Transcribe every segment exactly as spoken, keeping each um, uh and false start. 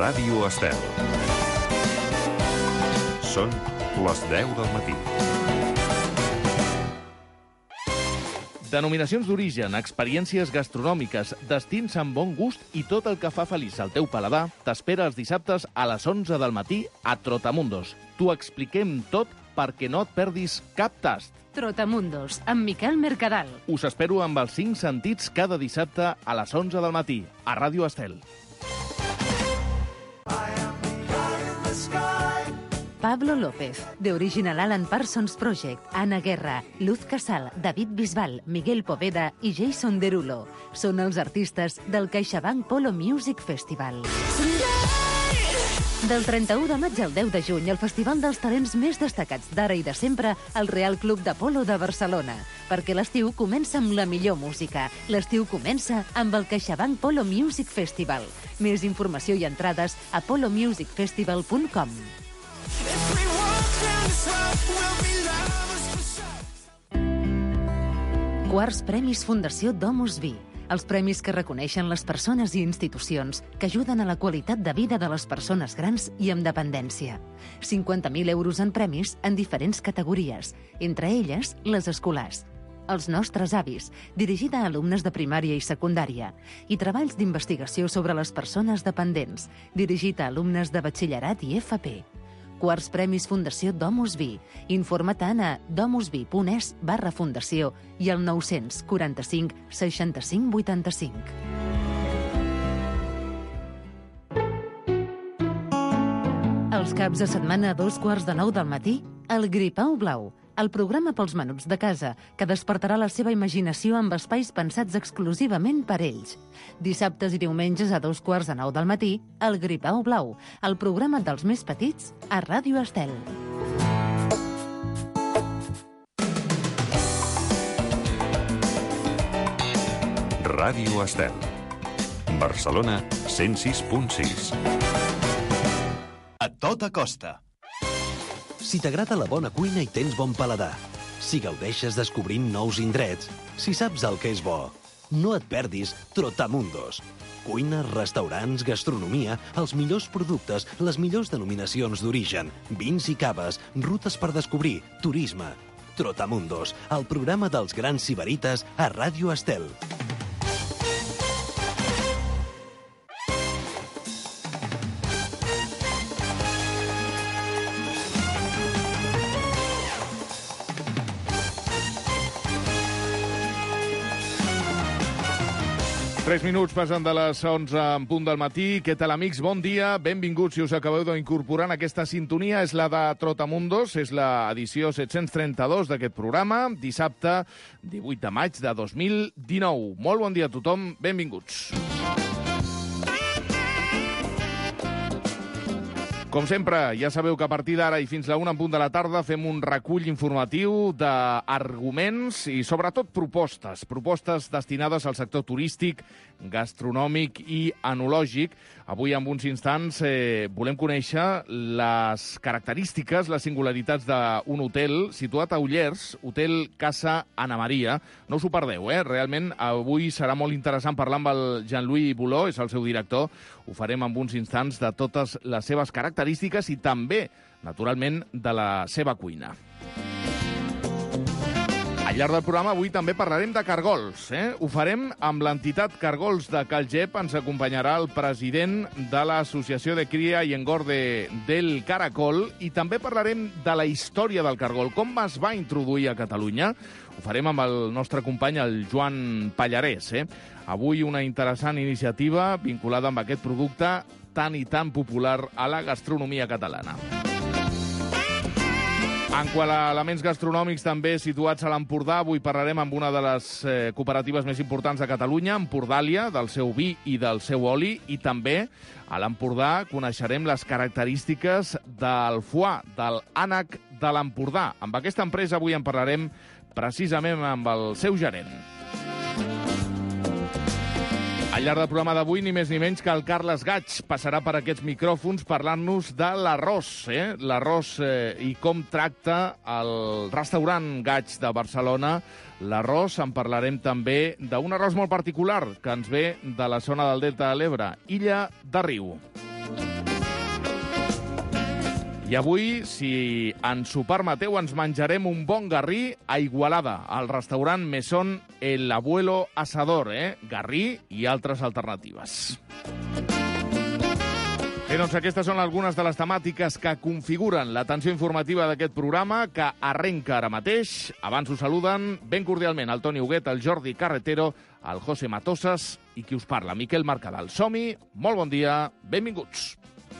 Ràdio Estel. Són les deu del matí. Denominacions d'origen, experiències gastronòmiques, destins amb bon gust i tot el que fa feliç el teu paladar t'espera els dissabtes a les onze del matí a Trotamundos. T'ho expliquem tot perquè no et perdis cap tast. Trotamundos, amb Miquel Mercadal. Us espero amb els cinc sentits cada dissabte a les onze del matí, a Ràdio Estel. Pablo López, de Original Alan Parsons Project, Ana Guerra, Luz Casal, David Bisbal, Miguel Poveda i Jason Derulo. Són els artistes del CaixaBank Polo Music Festival. Del trenta-u de maig al deu de juny, el festival dels talents més destacats d'ara i de sempre al Real Club de Polo de Barcelona. Perquè l'estiu comença amb la millor música. L'estiu comença amb el CaixaBank Polo Music Festival. Més informació i entrades a polo music festival punt com. Quarts Premis Fundació Domus Vi. Els premis que reconeixen les persones i institucions que ajuden a la qualitat de vida de les persones grans i amb dependència. cinquanta mil euros en premis en diferents categories, entre elles les escolars. Els nostres avis, dirigida a alumnes de primària i secundària, i treballs d'investigació sobre les persones dependents, dirigit a alumnes de batxillerat i F P. Quarts Premis Fundació Domus Vi. Informa-te'n a domusvi.es barra fundació i al nou-cents quaranta-cinc seixanta-cinc vuitanta-cinc. Els caps de setmana a dos quarts de nou del matí, el Gripau Blau, el programa pels menuts de casa, que despertarà la seva imaginació amb espais pensats exclusivament per ells. Dissabtes i diumenges a dos quarts de nou del matí, el Gripau Blau, el programa dels més petits a Ràdio Estel. Ràdio Estel. Barcelona, cent sis punt sis. A tota costa. Si t'agrada la bona cuina i tens bon paladar, si gaudeixes descobrint nous indrets, si saps el que és bo, no et perdis Trotamundos. Cuina, restaurants, gastronomia, els millors productes, les millors denominacions d'origen, vins i caves, rutes per descobrir, turisme. Trotamundos, el programa dels grans sibarites a Ràdio Estel. Tres minuts passen de les onze en punt del matí. Què tal, amics? Bon dia. Benvinguts si us acabeu d'incorporar en aquesta sintonia. És la de Trotamundos, és l'edició set-cents trenta-dos d'aquest programa, dissabte divuit de maig de dos mil dinou. Molt bon dia a tothom, benvinguts. Com sempre, ja sabeu que a partir d'ara i fins la una en punt de la tarda fem un recull informatiu d'arguments i sobretot propostes, propostes destinades al sector turístic, gastronòmic i enològic. Avui, en uns instants, eh, volem conèixer les característiques, les singularitats d'un hotel situat a Ullers, Hotel Casa Ana Maria. No us ho perdeu, eh? Realment, avui serà molt interessant parlar amb el Jean-Louis Boulot, és el seu director. Ho farem en uns instants de totes les seves característiques i també, naturalment, de la seva cuina. Al llarg del programa avui també parlarem de cargols. Eh? Ho farem amb l'entitat Cargols de Calgep. Ens acompanyarà el president de l'Associació de Cria i Engorde del Caracol i també parlarem de la història del cargol, com es va introduir a Catalunya. Ho farem amb el nostre company, el Joan Pallarès. Eh? Avui una interessant iniciativa vinculada amb aquest producte tan i tan popular a la gastronomia catalana. En quant a elements gastronòmics també situats a l'Empordà, avui parlarem amb una de les eh, cooperatives més importants de Catalunya, Empordàlia, del seu vi i del seu oli, i també a l'Empordà coneixerem les característiques del foie, del ànec de l'Empordà. Amb aquesta empresa avui en parlarem precisament amb el seu gerent. Al llarg del programa d'avui, ni més ni menys que el Carles Gaig passarà per aquests micròfons parlant-nos de l'arròs, eh? l'arròs eh, i com tracta el restaurant Gaig de Barcelona. L'arròs, en parlarem també d'un arròs molt particular que ens ve de la zona del Delta de l'Ebre, Illa de Riu. I avui, si ens ho permeteu, ens menjarem un bon garrí a Igualada, al restaurant Mesón El Abuelo Asador, eh? Garrí i altres alternatives. Bé, doncs aquestes són algunes de les temàtiques que configuren l'atenció informativa d'aquest programa, que arrenca ara mateix. Abans us saluden ben cordialment el Toni Huguet, el Jordi Carretero, el José Matosas i qui us parla, Miquel Mercadal. Som-hi, molt bon dia, benvinguts.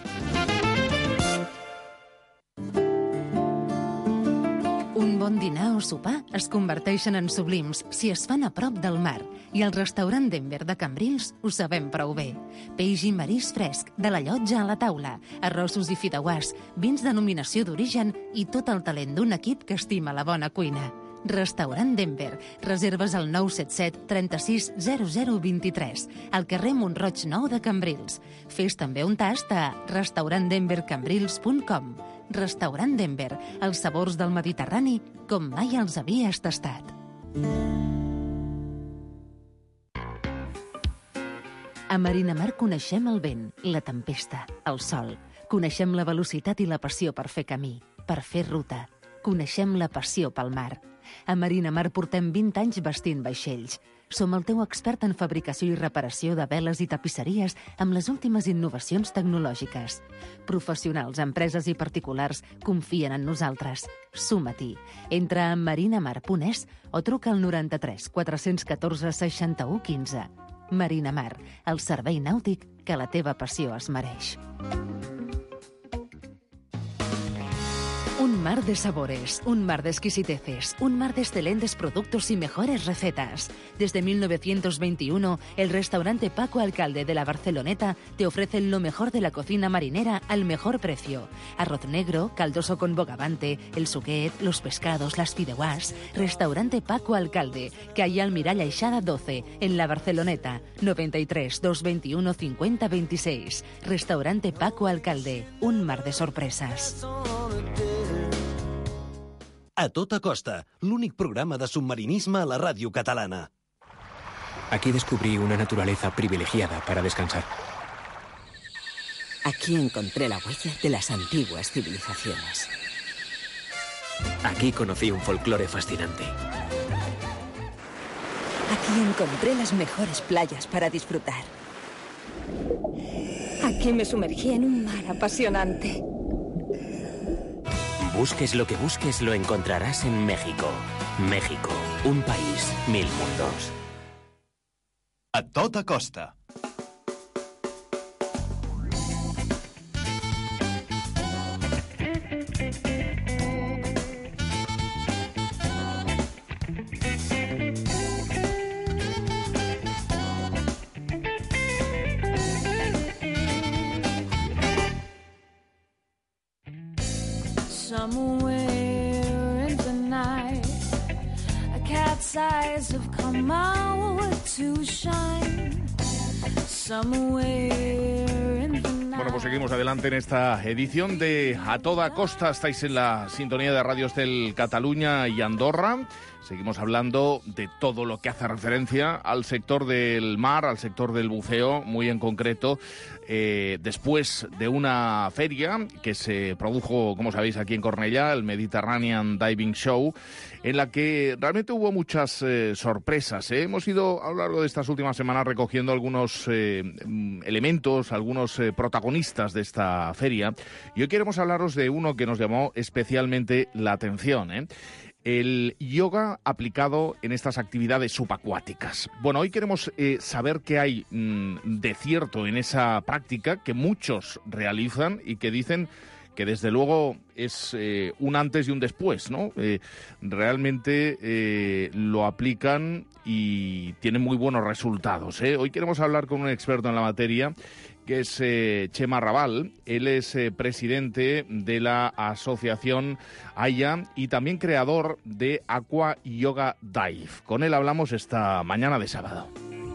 Un bon dinar o sopar es converteixen en sublims si es fan a prop del mar, i al restaurant Denver de Cambrils ho sabem prou bé. Peix i marís fresc, de la llotja a la taula, arrossos i fideuàs, vins denominació d'origen i tot el talent d'un equip que estima la bona cuina. Restaurant Denver. Reserves al nou set set trenta-sis zero zero vint-i-tres, al carrer Montroig nou de Cambrils. Fes també un tast a restaurant denver cambrils punt com. Restaurant Denver, els sabors del Mediterrani com mai els havies tastat. A Marinamar coneixem el vent, la tempesta, el sol. Coneixem la velocitat i la passió per fer camí, per fer ruta. Coneixem la passió pel mar. A Marinamar portem vint anys vestint vaixells. Som el teu expert en fabricació i reparació de veles i tapisseries amb les últimes innovacions tecnològiques. Professionals, empreses i particulars confien en nosaltres. Suma-t'hi. Entra a marinamar punt es o truca al noranta-tres quatre-cents catorze seixanta-u quinze. Marinamar, el servei nàutic que la teva passió es mereix. Un mar de sabores, un mar de exquisiteces, un mar de excelentes productos y mejores recetas. Desde mil novecientos veintiuno, el restaurante Paco Alcalde de la Barceloneta te ofrece lo mejor de la cocina marinera al mejor precio. Arroz negro, caldoso con bogavante, el suquet, los pescados, las fideuàs. Restaurante Paco Alcalde, calle Almirall Aixada doce, en la Barceloneta, noventa y tres, dos veintiuno, cincuenta veintiséis. Restaurante Paco Alcalde, un mar de sorpresas. A tota costa, l'únic programa de submarinisme a la ràdio catalana. Aquí descubrí una naturaleza privilegiada para descansar. Aquí encontré la huella de las antiguas civilizaciones. Aquí conocí un folclore fascinante. Aquí encontré las mejores playas para disfrutar. Aquí me sumergí en un mar apasionante. Busques lo que busques, lo encontrarás en México. México, un país, mil mundos. A tota costa. Somewhere in the night, a cat's eyes have come out to shine. Somewhere in the night. Bueno, pues seguimos adelante en esta edición de A Toda Costa. Estáis en la sintonía de Radio Estel Cataluña y Andorra. Seguimos hablando de todo lo que hace referencia al sector del mar, al sector del buceo, muy en concreto, eh, después de una feria que se produjo, como sabéis, aquí en Cornellá, el Mediterranean Diving Show, en la que realmente hubo muchas eh, sorpresas. ¿eh? Hemos ido a lo largo de estas últimas semanas recogiendo algunos eh, elementos, algunos eh, protagonistas de esta feria, y hoy queremos hablaros de uno que nos llamó especialmente la atención, ¿eh? El yoga aplicado en estas actividades subacuáticas. Bueno, hoy queremos eh, saber qué hay mmm, de cierto en esa práctica que muchos realizan y que dicen que desde luego es eh, un antes y un después, ¿no? Eh, realmente eh, lo aplican y tienen muy buenos resultados, ¿eh? Hoy queremos hablar con un experto en la materia, que es eh, Chema Raval. Él es eh, presidente de la asociación AYA y también creador de Aqua Yoga Dive. Con él hablamos esta mañana de sábado.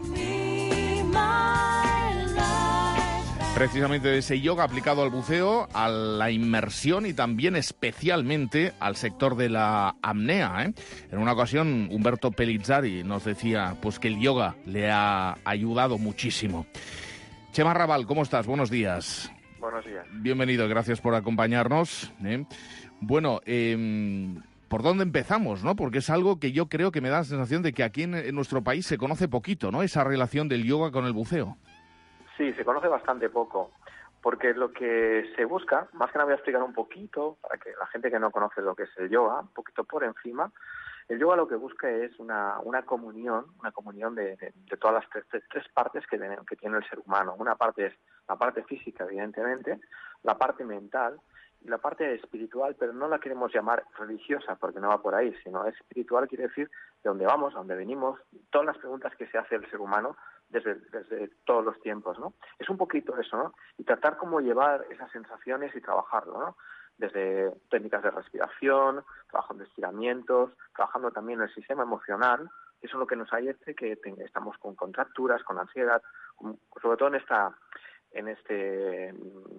Precisamente de ese yoga aplicado al buceo, a la inmersión y también especialmente al sector de la apnea, ¿eh? En una ocasión, Humberto Pelizzari nos decía pues que el yoga le ha ayudado muchísimo. Chema Raval, ¿cómo estás? Buenos días. Buenos días. Bienvenido, gracias por acompañarnos. ¿eh? Bueno, eh, ¿por dónde empezamos, no? Porque es algo que yo creo que me da la sensación de que aquí en, en nuestro país se conoce poquito, ¿no? Esa relación del yoga con el buceo. Sí, se conoce bastante poco, porque lo que se busca, más que nada voy a explicar un poquito, para que la gente que no conoce lo que es el yoga, un poquito por encima. El yoga lo que busca es una, una comunión, una comunión de, de, de todas las tres, tres, tres partes que tiene, que tiene el ser humano. Una parte es la parte física, evidentemente, la parte mental y la parte espiritual, pero no la queremos llamar religiosa porque no va por ahí, sino espiritual quiere decir de dónde vamos, a dónde venimos, todas las preguntas que se hace el ser humano desde, desde todos los tiempos, ¿no? Es un poquito eso, ¿no? Y tratar cómo llevar esas sensaciones y trabajarlo, ¿no? Desde técnicas de respiración, trabajando de estiramientos, trabajando también el sistema emocional, eso es lo que nos hace que te, estamos con contracturas, con ansiedad, con, sobre todo en esta en este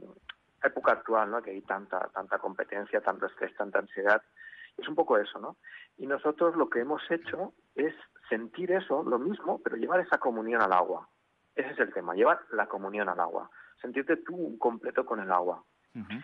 época actual, ¿no? Que hay tanta tanta competencia, tanto estrés, tanta ansiedad. Es un poco eso, ¿no? Y nosotros lo que hemos hecho es sentir eso, lo mismo, pero llevar esa comunión al agua. Ese es el tema, llevar la comunión al agua, sentirte tú completo con el agua. Uh-huh.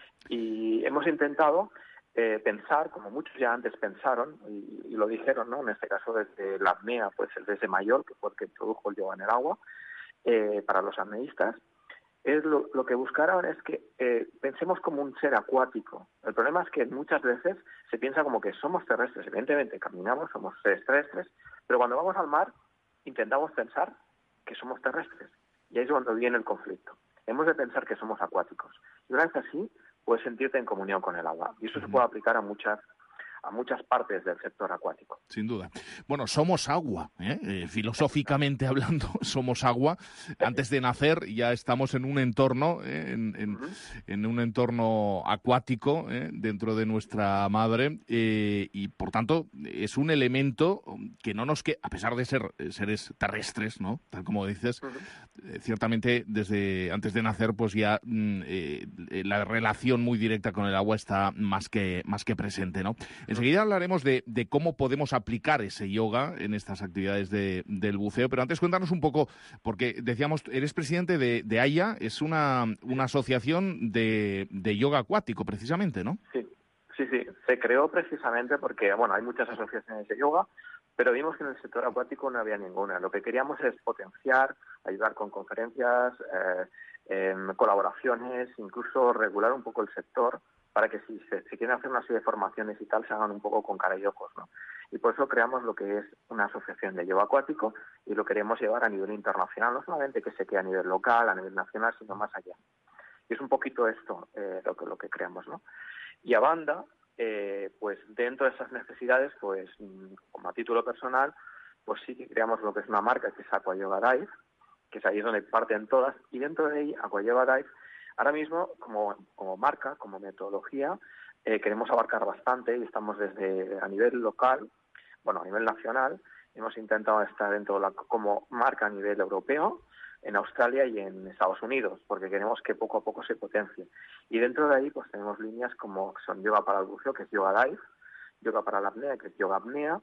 Y hemos intentado eh, pensar, como muchos ya antes pensaron, y, y lo dijeron, ¿no? En este caso desde la apnea, pues el desde mayor, que fue el que introdujo el yoga en el agua, eh, para los apneístas, es lo, lo que buscaron es que eh, pensemos como un ser acuático. El problema es que muchas veces se piensa como que somos terrestres. Evidentemente caminamos, somos seres terrestres, pero cuando vamos al mar intentamos pensar que somos terrestres. Y ahí es cuando viene el conflicto. Hemos de pensar que somos acuáticos. Y una vez así, puedes sentirte en comunión con el agua. Y eso uh-huh. se puede aplicar a muchas a muchas partes del sector acuático. Sin duda. Bueno, somos agua, ¿eh? Eh, filosóficamente hablando, somos agua. Antes de nacer ya estamos en un entorno, ¿eh? en, en, uh-huh. en un entorno acuático, ¿eh? dentro de nuestra madre, eh, y por tanto es un elemento que no nos que, a pesar de ser seres terrestres, ¿no? Tal como dices, uh-huh. eh, ciertamente desde antes de nacer, pues ya eh, la relación muy directa con el agua está más que más que presente, ¿no? Enseguida hablaremos de, de cómo podemos aplicar ese yoga en estas actividades de, del buceo, pero antes cuéntanos un poco, porque decíamos, eres presidente de, de AYA, es una, una asociación de, de yoga acuático, precisamente, ¿no? Sí, sí, sí, se creó precisamente porque, bueno, hay muchas asociaciones de yoga, pero vimos que en el sector acuático no había ninguna. Lo que queríamos es potenciar, ayudar con conferencias, eh, eh, colaboraciones, incluso regular un poco el sector, para que si se si quieren hacer una serie de formaciones y tal, se hagan un poco con cara y ojos, ¿no? Y por eso creamos lo que es una asociación de yoga acuático y lo queremos llevar a nivel internacional, no solamente que se quede a nivel local, a nivel nacional, sino más allá. Y es un poquito esto eh, lo que lo que creamos, ¿no? Y a banda, eh, pues dentro de esas necesidades, pues como a título personal, pues sí que creamos lo que es una marca que es Aqua Yoga Dive, que es ahí donde parten todas, y dentro de ahí, Aqua Yoga Dive, ahora mismo, como, como marca, como metodología, eh, queremos abarcar bastante y estamos desde a nivel local, bueno, a nivel nacional, hemos intentado estar dentro de la, como marca a nivel europeo, en Australia y en Estados Unidos, porque queremos que poco a poco se potencie. Y dentro de ahí, pues tenemos líneas como son yoga para el buceo, que es Yoga Dive, yoga para la apnea, que es Yoga Apnea,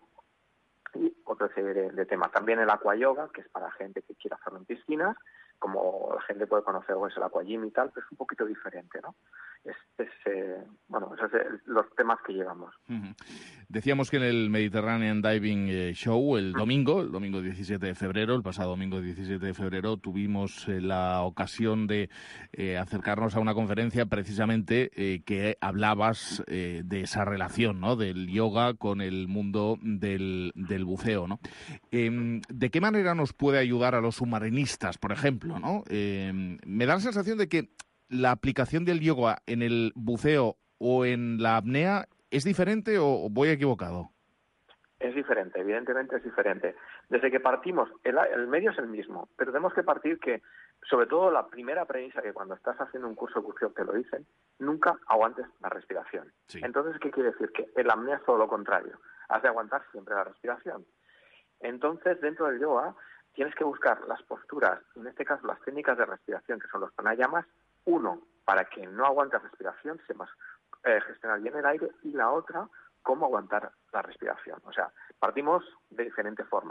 y otra serie de, de temas. También el Aqua Yoga, que es para gente que quiera hacerlo en piscinas, como la gente puede conocer o es el Aqua Gym y tal, pero es un poquito diferente, ¿no? Es, es eh, bueno, esos son los temas que llevamos. Uh-huh. Decíamos que en el Mediterranean Diving eh, Show, el domingo, el domingo diecisiete de febrero, el pasado domingo diecisiete de febrero, tuvimos eh, la ocasión de eh, acercarnos a una conferencia precisamente eh, que hablabas eh, de esa relación, ¿no? Del yoga con el mundo del, del buceo, ¿no? Eh, ¿De qué manera nos puede ayudar a los submarinistas, por ejemplo, ¿no? Eh, me da la sensación de que la aplicación del yoga en el buceo o en la apnea es diferente o voy equivocado. Es diferente, evidentemente es diferente. Desde que partimos, el, el medio es el mismo, pero tenemos que partir que, sobre todo la primera premisa, que cuando estás haciendo un curso de buceo te lo dicen, nunca aguantes la respiración. Sí. Entonces, ¿qué quiere decir? Que en la apnea es todo lo contrario. Has de aguantar siempre la respiración. Entonces, dentro del yoga, tienes que buscar las posturas, en este caso las técnicas de respiración, que son los pranayamas, uno, para que no aguantes respiración, sepas eh, gestionar bien el aire, y la otra, cómo aguantar la respiración. O sea, partimos de diferentes formas.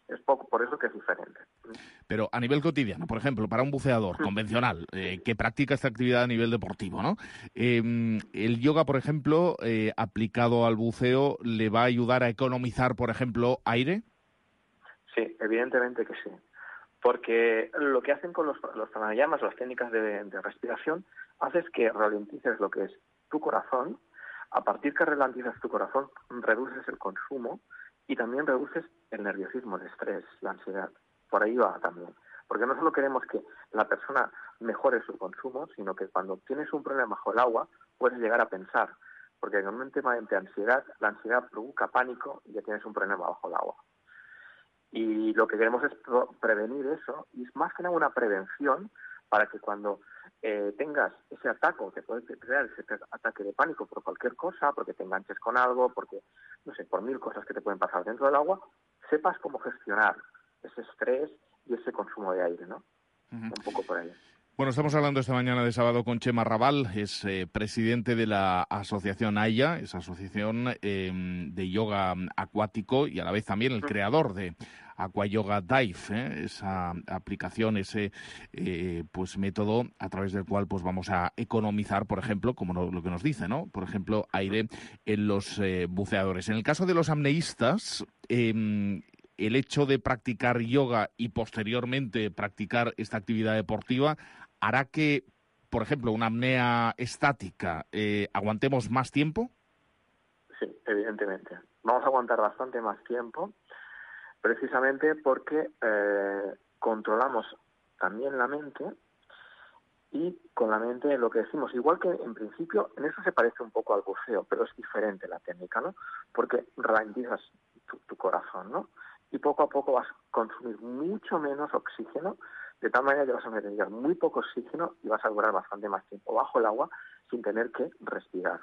Es poco, por eso que es diferente. Pero a nivel cotidiano, por ejemplo, para un buceador convencional eh, que practica esta actividad a nivel deportivo, ¿no? Eh, el yoga, por ejemplo, eh, aplicado al buceo, ¿le va a ayudar a economizar, por ejemplo, aire? Sí, evidentemente que sí. Porque lo que hacen con los, los pranayamas, las técnicas de, de respiración, haces que ralentices lo que es tu corazón. A partir que ralentizas tu corazón, reduces el consumo y también reduces el nerviosismo, el estrés, la ansiedad. Por ahí va también. Porque no solo queremos que la persona mejore su consumo, sino que cuando tienes un problema bajo el agua, puedes llegar a pensar. Porque en un tema de ansiedad, la ansiedad provoca pánico y ya tienes un problema bajo el agua. Y lo que queremos es prevenir eso, y es más que nada una prevención para que cuando eh, tengas ese ataque, que puedes crear ese ataque de pánico por cualquier cosa, porque te enganches con algo, porque, no sé, por mil cosas que te pueden pasar dentro del agua, sepas cómo gestionar ese estrés y ese consumo de aire, ¿no? Uh-huh. Un poco por ahí. Bueno, estamos hablando esta mañana de sábado con Chema Raval, es eh, presidente de la asociación AYA, esa asociación eh, de yoga acuático, y a la vez también el creador de Aqua Yoga Dive, ¿eh? Esa aplicación, ese eh, pues método a través del cual pues vamos a economizar, por ejemplo, como no, lo que nos dice, ¿no? Por ejemplo, aire en los eh, buceadores. En el caso de los apneístas, eh, el hecho de practicar yoga y posteriormente practicar esta actividad deportiva hará que, por ejemplo, una apnea estática, eh, ¿aguantemos más tiempo? Sí, evidentemente. Vamos a aguantar bastante más tiempo, precisamente porque eh, controlamos también la mente, y con la mente lo que decimos, igual que en principio, en eso se parece un poco al buceo, pero es diferente la técnica, ¿no? Porque ralentizas tu, tu corazón, ¿no? Y poco a poco vas a consumir mucho menos oxígeno, de tal manera que vas a necesitar muy poco oxígeno y vas a durar bastante más tiempo bajo el agua sin tener que respirar.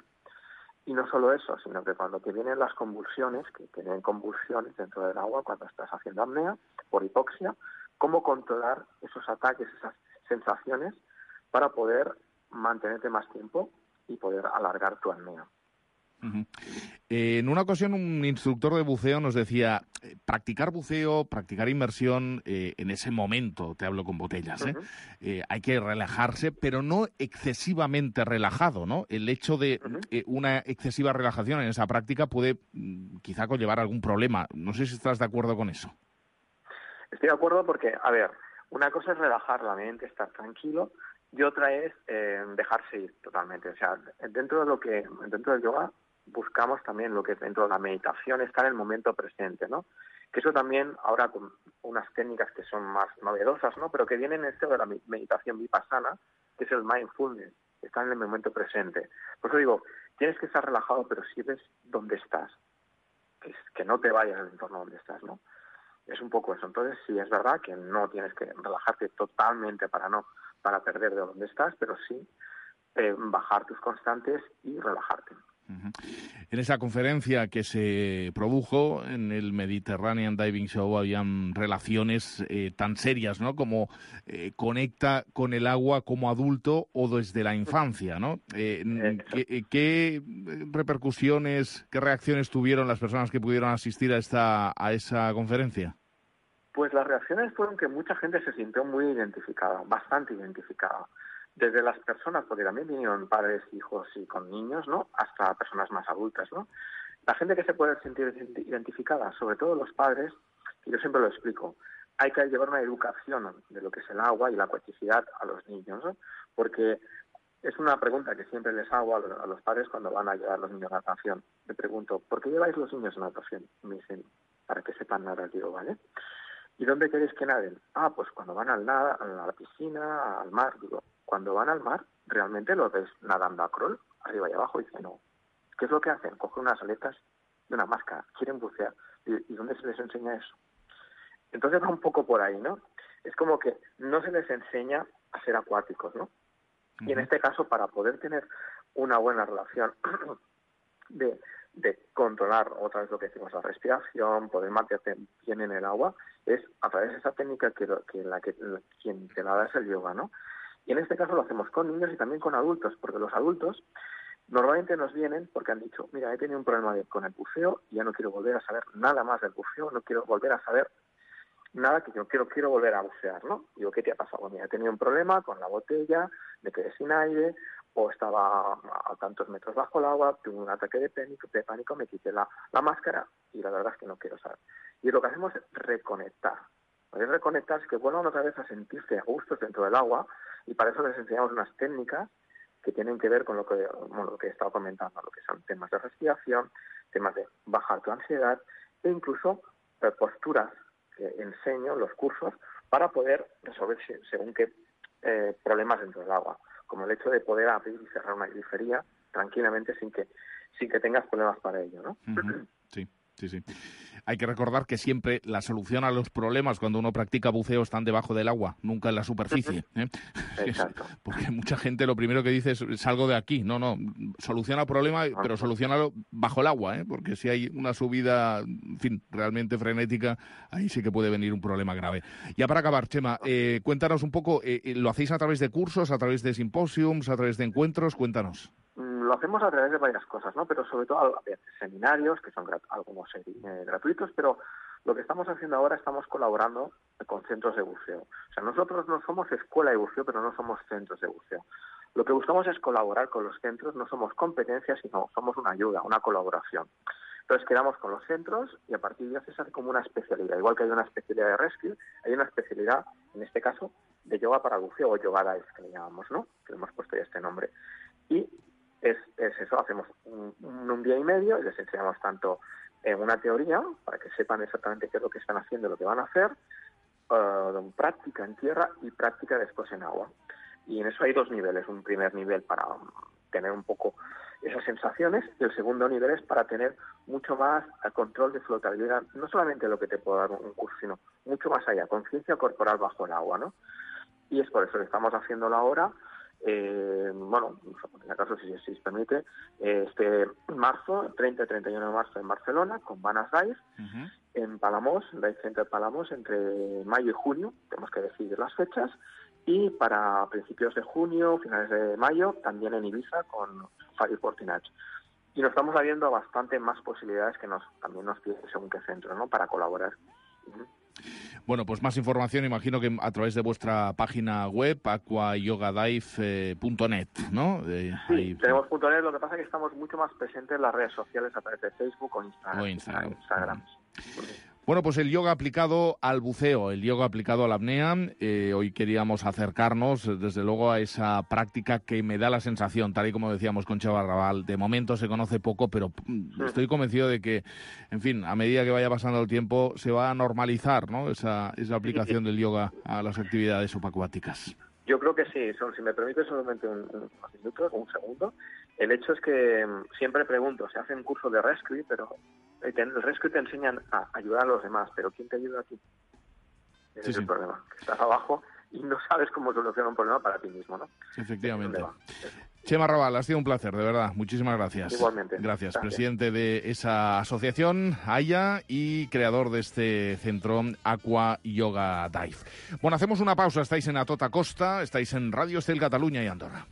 Y no solo eso, sino que cuando te vienen las convulsiones, que tienen convulsiones dentro del agua cuando estás haciendo apnea por hipoxia, cómo controlar esos ataques, esas sensaciones para poder mantenerte más tiempo y poder alargar tu apnea. Uh-huh. Eh, en una ocasión un instructor de buceo nos decía, eh, practicar buceo, practicar inmersión, eh, en ese momento, te hablo con botellas, ¿eh? Uh-huh. Eh, hay que relajarse, pero no excesivamente relajado, ¿no? El hecho de uh-huh. eh, una excesiva relajación en esa práctica puede mm, quizá conllevar algún problema. No sé si estás de acuerdo con eso. Estoy de acuerdo porque, a ver, una cosa es relajar la mente, estar tranquilo, y otra es eh, dejarse ir totalmente. O sea, dentro de lo que dentro del yoga buscamos también lo que es dentro de la meditación, estar en el momento presente, ¿no? Que eso también, ahora con unas técnicas que son más novedosas, ¿no? Pero que vienen en esto de la meditación vipassana, que es el mindfulness, estar en el momento presente. Por eso digo, tienes que estar relajado, pero si ves dónde estás, que, es, que no te vayas del entorno donde estás, ¿no? Es un poco eso. Entonces, sí, es verdad que no tienes que relajarte totalmente para no para perder de donde estás, pero sí eh, bajar tus constantes y relajarte. Uh-huh. En esa conferencia que se produjo en el Mediterranean Diving Show habían relaciones eh, tan serias, ¿no? Como eh, conecta con el agua como adulto o desde la infancia, ¿no? Eh, ¿qué, ¿Qué repercusiones, qué reacciones tuvieron las personas que pudieron asistir a esta a esa conferencia? Pues las reacciones fueron que mucha gente se sintió muy identificada, bastante identificada. Desde las personas, porque también vinieron padres, hijos y con niños, ¿no? Hasta personas más adultas, ¿no? La gente que se puede sentir identificada, sobre todo los padres, y yo siempre lo explico, hay que llevar una educación de lo que es el agua y la acuaticidad a los niños, ¿no? Porque es una pregunta que siempre les hago a los padres cuando van a llevar a los niños a natación. Me pregunto, ¿por qué lleváis los niños a natación? Y me dicen, para que sepan nadar, digo, ¿vale? ¿Y dónde queréis que naden? Ah, pues cuando van al nada, a la piscina, al mar, digo, cuando van al mar, ¿realmente lo ves nadando a crawl, arriba y abajo? Y dice, no. ¿Qué es lo que hacen? Cogen unas aletas y una máscara, quieren bucear. ¿Y, ¿Y dónde se les enseña eso? Entonces va un poco por ahí, ¿no? Es como que no se les enseña a ser acuáticos, ¿no? Uh-huh. Y en este caso, para poder tener una buena relación de, de controlar, otra vez lo que decimos, la respiración, poder mantenerte bien en el agua, es a través de esa técnica que, que, la, que la, quien te la da es el yoga, ¿no? Y en este caso lo hacemos con niños y también con adultos, porque los adultos normalmente nos vienen porque han dicho, mira, he tenido un problema de, con el buceo y ya no quiero volver a saber nada más del buceo, no quiero volver a saber nada, que yo quiero, quiero volver a bucear, ¿no? Digo, ¿qué te ha pasado? Mira, he tenido un problema con la botella, me quedé sin aire, o estaba a tantos metros bajo el agua, tuve un ataque de pánico, de pánico me quité la, la máscara y la verdad es que no quiero saber. Y lo que hacemos es reconectar. Es reconectar, es que vuelvan otra vez a sentirse a gusto dentro del agua, y para eso les enseñamos unas técnicas que tienen que ver con lo que, bueno, lo que he estado comentando, lo que son temas de respiración, temas de bajar tu ansiedad e incluso eh, posturas que enseño en los cursos para poder resolver según qué eh, problemas dentro del agua, como el hecho de poder abrir y cerrar una grifería tranquilamente sin que sin que tengas problemas para ello, ¿no? Uh-huh. Sí. Sí, sí. Hay que recordar que siempre la solución a los problemas cuando uno practica buceo están debajo del agua, nunca en la superficie. ¿eh? Exacto. Porque mucha gente lo primero que dice es salgo de aquí. No, no, soluciona el problema, pero solucionalo bajo el agua, ¿eh? Porque si hay una subida, en fin, realmente frenética, ahí sí que puede venir un problema grave. Ya para acabar, Chema, eh, cuéntanos un poco, eh, ¿lo hacéis a través de cursos, a través de simposiums, a través de encuentros? Cuéntanos. Lo hacemos a través de varias cosas, ¿no? Pero sobre todo a veces seminarios, que son grat- algunos eh, gratuitos, pero lo que estamos haciendo ahora, estamos colaborando con centros de buceo. O sea, nosotros no somos escuela de buceo, pero no somos centros de buceo. Lo que buscamos es colaborar con los centros, no somos competencias, sino somos una ayuda, una colaboración. Entonces quedamos con los centros y a partir de ahí se hace como una especialidad. Igual que hay una especialidad de rescue, hay una especialidad, en este caso, de yoga para buceo o yoga dive, que le llamamos, ¿no? Que le hemos puesto ya este nombre. Y Es, es eso, hacemos un, un día y medio y les enseñamos tanto en una teoría, para que sepan exactamente qué es lo que están haciendo y lo que van a hacer, uh, práctica en tierra y práctica después en agua. Y en eso hay dos niveles, un primer nivel para um, tener un poco esas sensaciones y el segundo nivel es para tener mucho más el control de flotabilidad, no solamente lo que te puede dar un curso, sino mucho más allá, conciencia corporal bajo el agua, ¿no? Y es por eso que estamos haciéndolo ahora. Eh, bueno, en acaso si, si se permite, eh, este marzo, treinta y treinta y uno de marzo en Barcelona, con Banas Dive, uh-huh. en Palamós, Dive Center Palamós, entre mayo y junio, tenemos que decidir las fechas, y para principios de junio, finales de mayo, también en Ibiza con Fari Fortinage. Y nos estamos abriendo a bastante más posibilidades que nos también nos pide según qué centro, ¿no?, para colaborar. Uh-huh. Bueno, pues más información, imagino que a través de vuestra página web, aqua yoga dive punto net, ¿no? Eh, sí, ahí... tenemos punto .net, lo que pasa es que estamos mucho más presentes en las redes sociales a través de Facebook o Instagram. O Instagram. Instagram. Bueno, pues el yoga aplicado al buceo, el yoga aplicado a la apnea. Eh, hoy queríamos acercarnos, desde luego, a esa práctica que me da la sensación, tal y como decíamos con Chema Raval, de momento se conoce poco, pero estoy convencido de que, en fin, a medida que vaya pasando el tiempo, se va a normalizar, ¿no?, esa, esa aplicación del yoga a las actividades subacuáticas. Yo creo que sí. Son, si me permite solamente un, unos minutos o un segundo. El hecho es que siempre pregunto, se hacen cursos de rescue, pero el rescue te enseñan a ayudar a los demás, pero ¿quién te ayuda a ti? Ese sí, es sí. el problema. Estás abajo y no sabes cómo solucionar un problema para ti mismo, ¿no? Efectivamente. Chema Raval, ha sido un placer, de verdad. Muchísimas gracias. Igualmente. Gracias, gracias. Presidente de esa asociación, AYA, y creador de este centro Aqua Yoga Dive. Bueno, hacemos una pausa. Estáis en A Tota Costa, estáis en Radio Estel Cataluña y Andorra.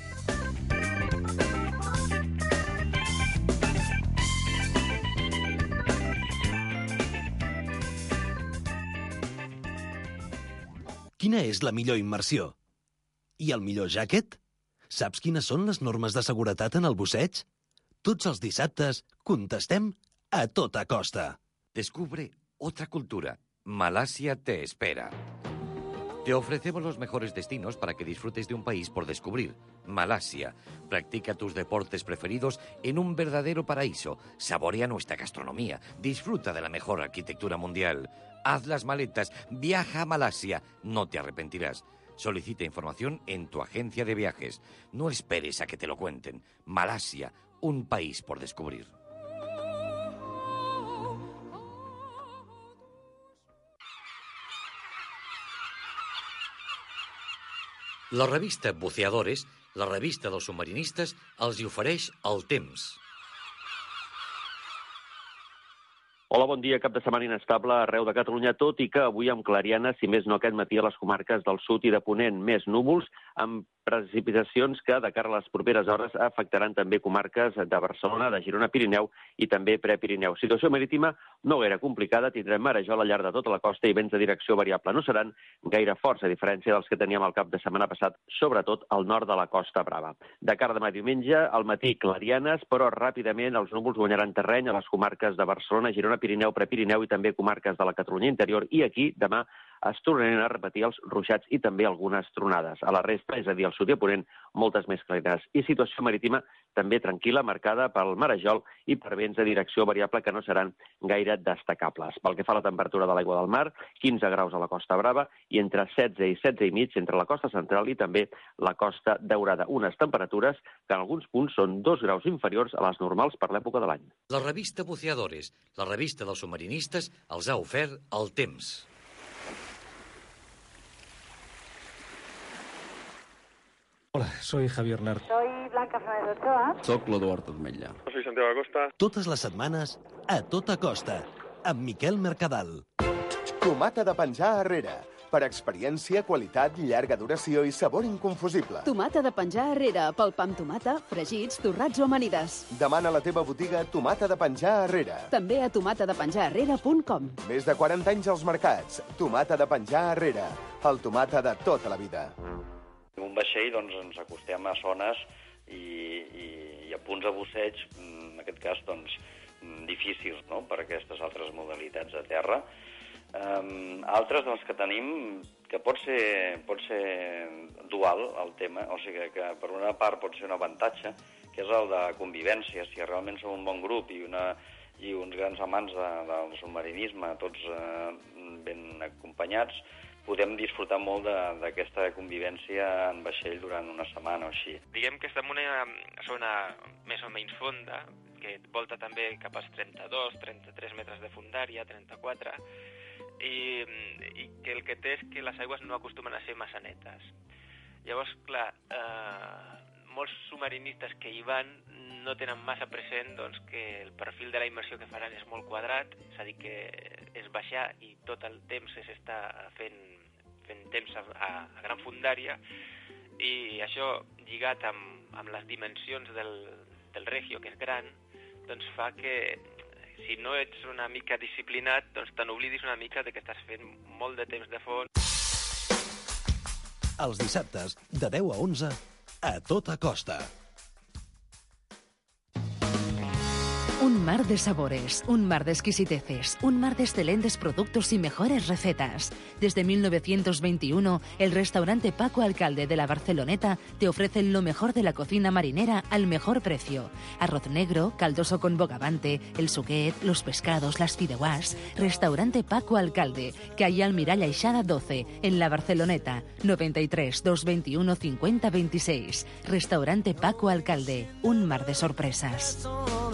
Quina és la millor immersió? I el millor jacket? Saps quines són les normes de seguretat en el busseig? Tots els dissabtes contestem A Tota Costa. Descubre otra cultura. Malasia te espera. Te ofrecemos los mejores destinos para que disfrutes de un país por descubrir. Malasia. Practica tus deportes preferidos en un verdadero paraíso. Saborea nuestra gastronomía. Disfruta de la mejor arquitectura mundial. Haz las maletas. Viaja a Malasia. No te arrepentirás. Solicita información en tu agencia de viajes. No esperes a que te lo cuenten. Malasia. Un país por descubrir. La revista Buceadores, la revista dels submarinistes, els hi ofereix el temps. Hola, bon dia. Cap de setmana inestable arreu de Catalunya, tot i que avui amb clarianes, si més no aquest matí a les comarques del sud i de Ponent, més núvols, amb precipitacions que, de cara a les properes hores, afectaran també comarques de Barcelona, de Girona, Pirineu i també Prepirineu. Situació marítima no gaire complicada, tindrem marejol al llarg de tota la costa i vents de direcció variable. No seran gaire forts, a diferència dels que teníem al cap de setmana passat, sobretot al nord de la Costa Brava. De cara a demà diumenge, al matí clarianes, però ràpidament els núvols guanyaran terreny a les comarques de Barcelona, Girona, Pirineu, Prepirineu i també comarques de la Catalunya interior. I aquí, demà, es tornaran a repetir els ruixats i també algunes tronades. A la resta, és a dir, al sud i a ponent, moltes més clarianes. I situació marítima també tranquil·la, marcada pel marejol i per vents de direcció variable que no seran gaire destacables. Pel que fa a la temperatura de l'aigua del mar, quinze graus a la Costa Brava i entre setze i setze i mig entre la costa central i també la Costa Daurada. Unes temperatures que en alguns punts són dos graus inferiors a les normals per l'època de l'any. La revista Buceadores, la revista dels submarinistes, els ha ofert el temps. Hola, soy Javier Nart. Soy Blanca Fernández Ochoa. Soc l'Eduard Atmetlla. Soy Santiago Acosta. Totes les setmanes, a tota costa, amb Miquel Mercadal. Tomata de penjar arrere. Per experiència, qualitat, llarga duració i sabor inconfusible. Tomata de penjar arrere, pel pa amb tomata, fregits, torrats o amanides. Demana a la teva botiga Tomata de penjar arrere. També a tomata de penjar arrere punt com. Més de quaranta anys als mercats. Tomata de penjar arrere. El tomata de tota la vida. En un vaixell doncs, ens acostem a zones i, i, i a punts de busseig, en aquest cas, doncs, difícils, no?, per aquestes altres modalitats de terra. Um, altres doncs, que tenim, que pot ser, pot ser dual el tema, o sigui que per una part pot ser un avantatge, que és el de convivència. Si realment som un bon grup i, una, i uns grans amants de, del submarinisme, tots eh, ben acompanyats, podem disfrutar molt d'aquesta convivència en vaixell durant una setmana o així. Diguem que estem en una zona més o menys fonda, que volta també cap als trenta-dos, trenta-tres metres de fondària, trenta-quatre, i, i que el que té és que les aigües no acostumen a ser massa netes. Llavors, clar, eh, molts submarinistes que hi van no tenen massa present doncs, que el perfil de la immersió que faran és molt quadrat, és a dir, que és baixar i tot el temps s'està fent, fent temps a, a gran fondària, i això lligat amb, amb les dimensions del, del Regio, que és gran, doncs fa que si no ets una mica disciplinat, doncs te n'oblidis una mica de que estàs fent molt de temps de fons. Els dissabtes, de deu a onze, a tota costa. Un mar de sabores, un mar de exquisiteces, un mar de excelentes productos y mejores recetas. Desde mil novecientos veintiuno, el restaurante Paco Alcalde de la Barceloneta te ofrece lo mejor de la cocina marinera al mejor precio. Arroz negro, caldoso con bogavante, el suquet, los pescados, las fideuás. Restaurante Paco Alcalde, calle Almirall Aixada doce, en la Barceloneta, noventa y tres, doscientos veintiuno, cincuenta veintiséis. Restaurante Paco Alcalde, un mar de sorpresas.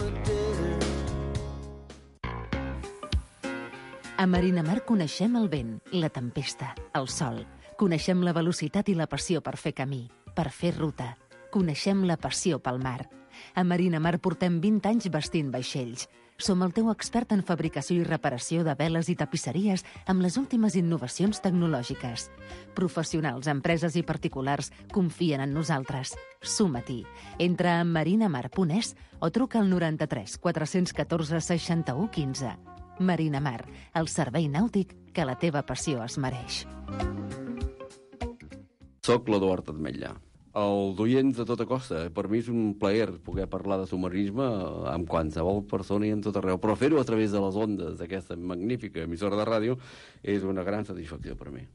A Marinamar coneixem el vent, la tempesta, el sol. Coneixem la velocitat i la passió per fer camí, per fer ruta. Coneixem la passió pel mar. A Marinamar portem vint anys vestint vaixells. Som el teu expert en fabricació i reparació de veles i tapisseries amb les últimes innovacions tecnològiques. Professionals, empreses i particulars confien en nosaltres. Suma-t'hi. Entra a marinamar punt es o truca al noranta-tres quatre-cents catorze seixanta-u quinze. Marinamar, el servei nàutic que la teva passió es mereix. Soc l'Eduard Atmetlla. El d'oients de tota costa. Per mi és un plaer poder parlar de submarinisme amb qualsevol persona i en tot arreu. Però fer-ho a través de les ondes d'aquesta magnífica emissora de ràdio és una gran satisfacció per mi.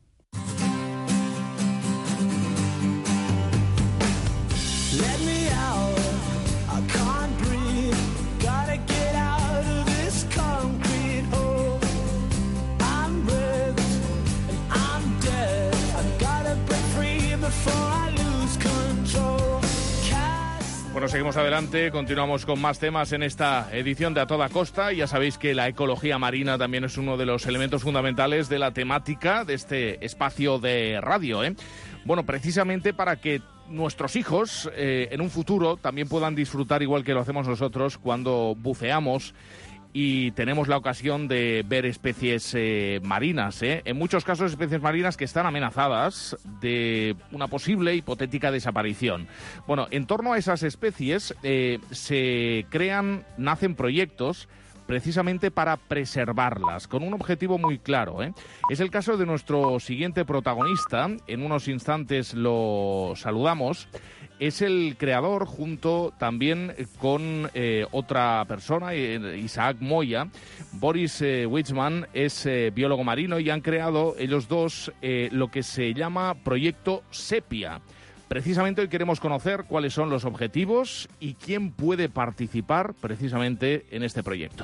Let me out, I can't breathe, gotta get out of this concrete hole. I'm ripped and I'm dead, I gotta break free before I lose control. Bueno, seguimos adelante, continuamos con más temas en esta edición de A Toda Costa. Ya sabéis que la ecología marina también es uno de los elementos fundamentales de la temática de este espacio de radio, ¿eh? Bueno, precisamente para que nuestros hijos eh, en un futuro también puedan disfrutar igual que lo hacemos nosotros cuando buceamos y tenemos la ocasión de ver especies eh, marinas, ¿eh? En muchos casos especies marinas que están amenazadas de una posible hipotética desaparición. Bueno, en torno a esas especies eh, se crean, nacen proyectos precisamente para preservarlas, con un objetivo muy claro, ¿eh? Es el caso de nuestro siguiente protagonista, en unos instantes lo saludamos. Es el creador, junto también con eh, otra persona, eh, Isaac Moya. Boris eh, Wichman es eh, biólogo marino y han creado ellos dos eh, lo que se llama Proyecto Sepia. Precisamente hoy queremos conocer cuáles son los objetivos y quién puede participar precisamente en este proyecto.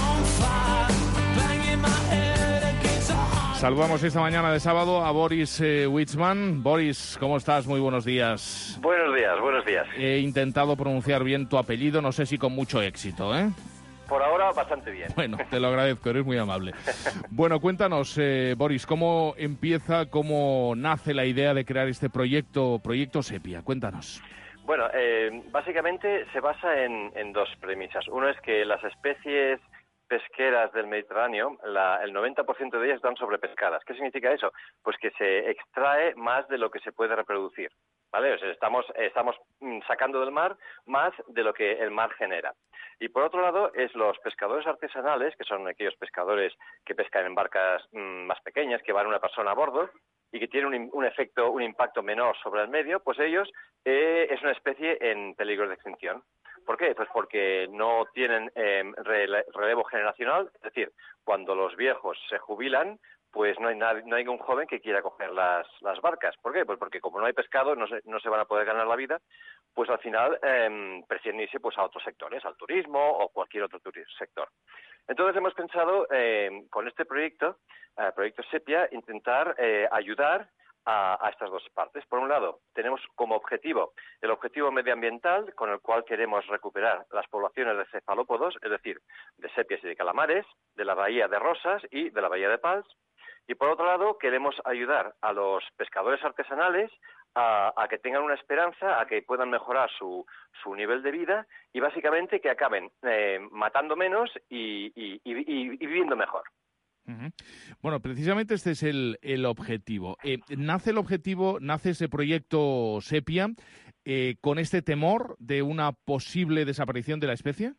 Saludamos esta mañana de sábado a Boris eh, Wichman. Boris, ¿cómo estás? Muy buenos días. Buenos días, buenos días. He intentado pronunciar bien tu apellido, no sé si con mucho éxito, ¿eh? Por ahora, bastante bien. Bueno, te lo agradezco, eres muy amable. Bueno, cuéntanos, eh, Boris, ¿cómo empieza, cómo nace la idea de crear este proyecto, Proyecto Sepia? Cuéntanos. Bueno, eh, básicamente se basa en, en dos premisas. Uno es que las especies pesqueras del Mediterráneo, la, el noventa por ciento de ellas están sobrepescadas. ¿Qué significa eso? Pues que se extrae más de lo que se puede reproducir, ¿vale? O sea, estamos, estamos sacando del mar más de lo que el mar genera. Y por otro lado, es los pescadores artesanales, que son aquellos pescadores que pescan en barcas mmm, más pequeñas, que van una persona a bordo y que tienen un, un efecto, un impacto menor sobre el medio, pues ellos eh, es una especie en peligro de extinción. ¿Por qué? Pues porque no tienen eh, relevo generacional, es decir, cuando los viejos se jubilan, pues no hay, nadie, no hay ningún joven que quiera coger las, las barcas. ¿Por qué? Pues porque como no hay pescado, no se, no se van a poder ganar la vida, pues al final eh, prefieren irse pues, a otros sectores, al turismo o cualquier otro sector. Entonces hemos pensado, eh, con este proyecto, eh, Proyecto Sepia, intentar eh, ayudar a, a estas dos partes. Por un lado, tenemos como objetivo el objetivo medioambiental, con el cual queremos recuperar las poblaciones de cefalópodos, es decir, de sepias y de calamares, de la bahía de Rosas y de la bahía de Pals. Y por otro lado, queremos ayudar a los pescadores artesanales a, a que tengan una esperanza, a que puedan mejorar su, su nivel de vida y básicamente que acaben eh, matando menos y, y, y, y viviendo mejor. Uh-huh. Bueno, precisamente este es el, el objetivo. Eh, ¿Nace el objetivo, nace ese proyecto Sepia eh, con este temor de una posible desaparición de la especie?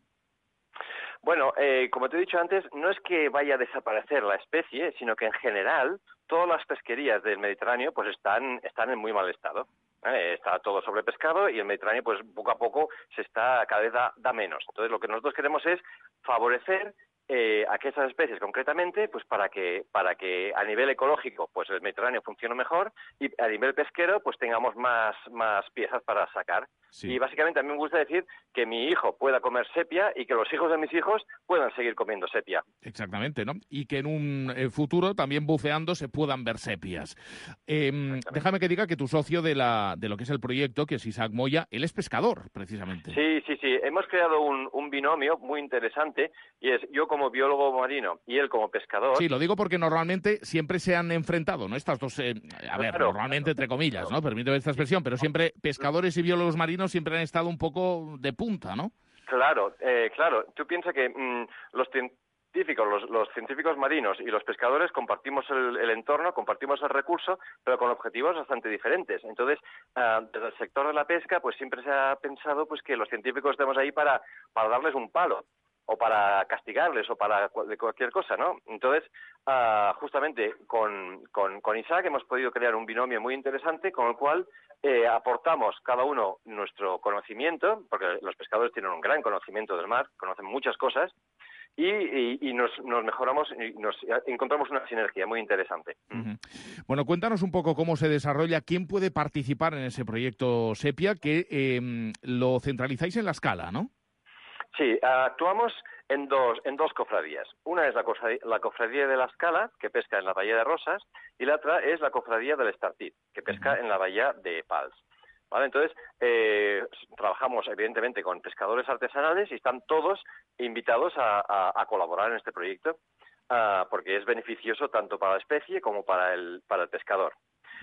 Bueno, eh, como te he dicho antes, no es que vaya a desaparecer la especie, sino que en general todas las pesquerías del Mediterráneo pues están, están en muy mal estado. ¿eh? Está todo sobrepescado y el Mediterráneo pues poco a poco se está, cada vez da, da menos. Entonces lo que nosotros queremos es favorecer eh, a que esas especies concretamente, pues para que para que a nivel ecológico pues el Mediterráneo funcione mejor y a nivel pesquero pues tengamos más, más piezas para sacar. Sí. Y básicamente a mí me gusta decir que mi hijo pueda comer sepia y que los hijos de mis hijos puedan seguir comiendo sepia. Exactamente, ¿no? Y que en un eh, futuro también buceando se puedan ver sepias. Eh, déjame que diga que tu socio de la de lo que es el proyecto, que es Isaac Moya, él es pescador, precisamente. Sí, sí, sí. Hemos creado un, un binomio muy interesante y es yo como biólogo marino y él como pescador. Sí, lo digo porque normalmente siempre se han enfrentado, ¿no? Estas dos, eh, a ver, claro, normalmente claro, entre comillas, claro. ¿no? Permíteme esta expresión, pero siempre pescadores y biólogos marinos siempre han estado un poco de punta, ¿no? Claro, eh, claro. Tú piensas que mmm, los científicos, los, los científicos marinos y los pescadores compartimos el, el entorno, compartimos el recurso, pero con objetivos bastante diferentes. Entonces, uh, desde el sector de la pesca, pues siempre se ha pensado pues que los científicos estemos ahí para, para darles un palo, o para castigarles, o para cu- cualquier cosa, ¿no? Entonces, uh, justamente con, con, con Isaac hemos podido crear un binomio muy interesante con el cual eh, aportamos cada uno nuestro conocimiento, porque los pescadores tienen un gran conocimiento del mar, conocen muchas cosas, y, y, y nos, nos mejoramos y nos encontramos una sinergia muy interesante. Uh-huh. Bueno, cuéntanos un poco cómo se desarrolla, quién puede participar en ese proyecto Sepia, que eh, lo centralizáis en La Scala, ¿no? Sí, actuamos en dos en dos cofradías. Una es la cofradía, la cofradía de La Scala, que pesca en la bahía de Rosas, y la otra es la cofradía del Estartit, que pesca en la bahía de Pals. ¿Vale? Entonces, eh, trabajamos evidentemente con pescadores artesanales y están todos invitados a, a, a colaborar en este proyecto, uh, porque es beneficioso tanto para la especie como para el, para el pescador.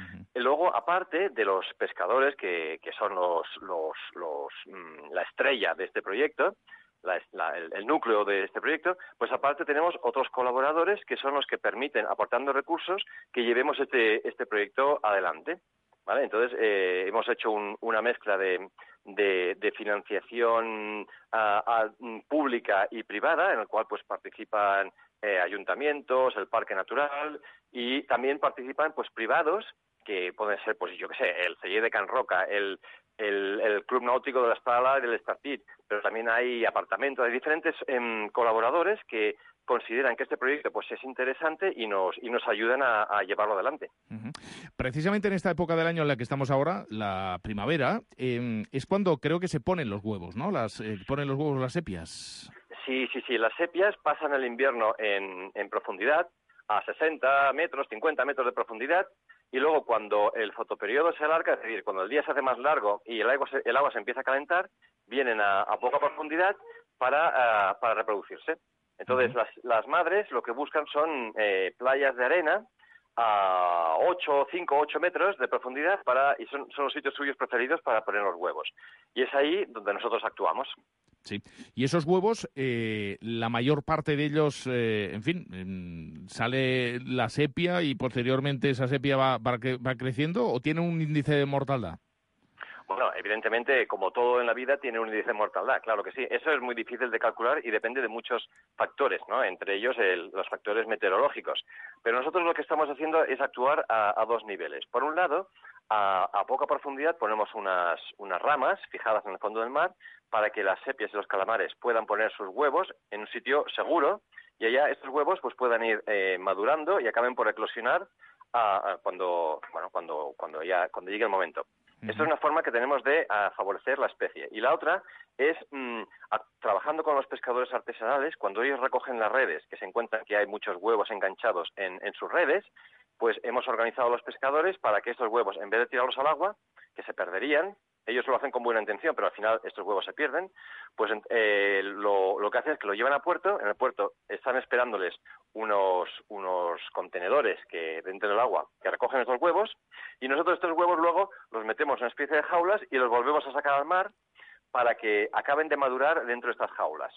Y luego, aparte de los pescadores, que, que son los, los, los, mmm, la estrella de este proyecto, la, la, el, el núcleo de este proyecto, pues aparte tenemos otros colaboradores que son los que permiten, aportando recursos, que llevemos este, este proyecto adelante. ¿Vale? Entonces, eh, hemos hecho un, una mezcla de, de, de financiación a, a, pública y privada, en el cual pues participan eh, ayuntamientos, el Parque Natural, y también participan pues privados, que pueden ser, pues yo qué sé, el Celler de Can Roca, el, el, el Club Náutico de la Espada y del Estartit, pero también hay apartamentos, hay diferentes eh, colaboradores que consideran que este proyecto pues es interesante y nos y nos ayudan a, a llevarlo adelante. Uh-huh. Precisamente en esta época del año en la que estamos ahora, la primavera, eh, es cuando creo que se ponen los huevos, ¿no? Las eh, ponen los huevos las sepias. Sí, sí, sí. Las sepias pasan el invierno en, en profundidad, a sesenta metros, cincuenta metros de profundidad, y luego cuando el fotoperiodo se alarga, es decir, cuando el día se hace más largo y el agua se, el agua se empieza a calentar, vienen a, a poca profundidad para, uh, para reproducirse. Entonces, uh-huh. las, las madres lo que buscan son eh, playas de arena a ocho, cinco, ocho metros de profundidad para y son, son los sitios suyos preferidos para poner los huevos. Y es ahí donde nosotros actuamos. Sí. Y esos huevos, eh, la mayor parte de ellos, eh, en fin, eh, sale la sepia y posteriormente esa sepia va, va, va creciendo, ¿o tiene un índice de mortalidad? Bueno, evidentemente, como todo en la vida, tiene un índice de mortalidad, claro que sí. Eso es muy difícil de calcular y depende de muchos factores, ¿no? Entre ellos el, los factores meteorológicos. Pero nosotros lo que estamos haciendo es actuar a, a dos niveles. Por un lado, a, a poca profundidad ponemos unas, unas ramas fijadas en el fondo del mar para que las sepias y los calamares puedan poner sus huevos en un sitio seguro y allá estos huevos pues puedan ir eh, madurando y acaben por eclosionar a, a cuando, bueno, cuando, cuando, ya, cuando llegue el momento. Uh-huh. Esta es una forma que tenemos de a, favorecer la especie. Y la otra es, mmm, a, trabajando con los pescadores artesanales, cuando ellos recogen las redes, que se encuentran que hay muchos huevos enganchados en, en sus redes, pues hemos organizado a los pescadores para que estos huevos, en vez de tirarlos al agua, que se perderían, ellos lo hacen con buena intención, pero al final estos huevos se pierden, pues eh, lo, lo que hacen es que lo llevan a puerto, en el puerto están esperándoles unos, unos contenedores que dentro del agua que recogen estos huevos, y nosotros estos huevos luego los metemos en una especie de jaulas y los volvemos a sacar al mar para que acaben de madurar dentro de estas jaulas.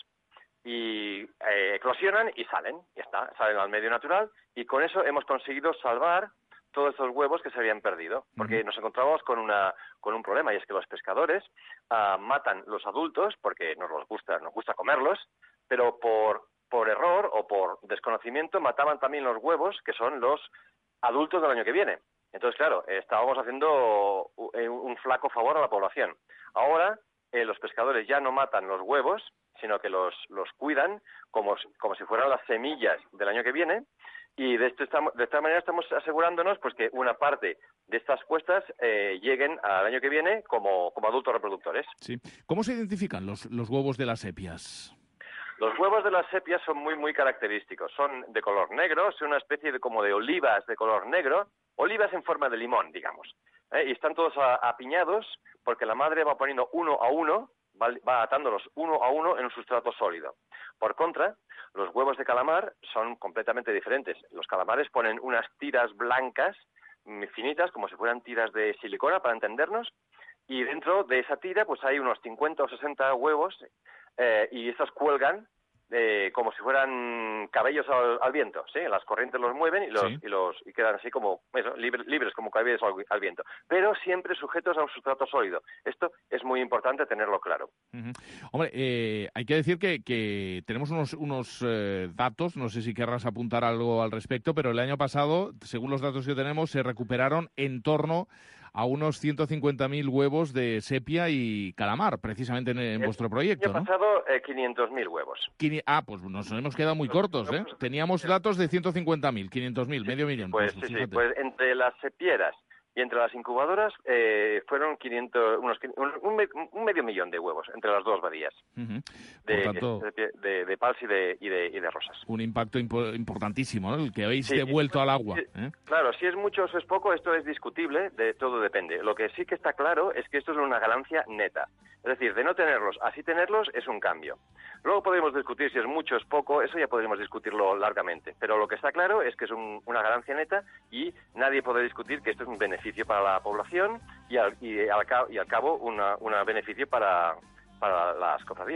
Y eh, eclosionan y salen, ya está, salen al medio natural, y con eso hemos conseguido salvar todos estos huevos que se habían perdido, porque uh-huh. nos encontramos con una con un problema, y es que los pescadores uh, matan los adultos porque nos los gusta, nos gusta comerlos, pero por por error o por desconocimiento mataban también los huevos, que son los adultos del año que viene. Entonces, claro, estábamos haciendo un flaco favor a la población. Ahora, eh, los pescadores ya no matan los huevos, sino que los los cuidan como, como si fueran las semillas del año que viene. Y de, esto estamos, de esta manera estamos asegurándonos pues que una parte de estas puestas eh, lleguen al año que viene como, como adultos reproductores. Sí. ¿Cómo se identifican los, los huevos de las sepias? Los huevos de las sepias son muy, muy característicos. Son de color negro, son una especie de como de olivas de color negro, olivas en forma de limón, digamos. ¿eh? Y están todos a, apiñados porque la madre va poniendo uno a uno, va, va atándolos uno a uno en un sustrato sólido. Por contra, los huevos de calamar son completamente diferentes. Los calamares ponen unas tiras blancas, finitas, como si fueran tiras de silicona, para entendernos, y dentro de esa tira pues hay unos cincuenta o sesenta huevos eh, y estos cuelgan eh, como si fueran cabellos al, al viento, ¿sí? Las corrientes los mueven y los sí. y los y quedan así como eso, libres, libres como cabellos al, al viento, pero siempre sujetos a un sustrato sólido. Esto es muy importante tenerlo claro. Uh-huh. Hombre, eh, hay que decir que, que tenemos unos, unos eh, datos, no sé si querrás apuntar algo al respecto, pero el año pasado, según los datos que tenemos, se recuperaron en torno a unos ciento cincuenta mil huevos de sepia y calamar, precisamente en, en vuestro proyecto, ¿no? El año pasado, eh, quinientos mil huevos. Quini- ah, pues nos hemos quedado muy cortos, ¿eh? Teníamos datos de ciento cincuenta mil, quinientos mil, medio millón. Pues, pues sí, sí, pues entre las sepieras y entre las incubadoras eh, fueron quinientos, unos, un, un, un medio millón de huevos entre las dos badías. Uh-huh. De, tanto, de, de, de pals y de, y, de, y de rosas. Un impacto impo- importantísimo, ¿no? El que habéis sí, devuelto sí, al agua. Sí, ¿eh? Claro, si es mucho o es poco, esto es discutible, de todo depende. Lo que sí que está claro es que esto es una ganancia neta. Es decir, de no tenerlos, así tenerlos es un cambio. Luego podemos discutir si es mucho o es poco, eso ya podríamos discutirlo largamente. Pero lo que está claro es que es un, una ganancia neta y nadie puede discutir que esto es un beneficio para la población y al, y al, y al cabo un beneficio para, para las cofradías.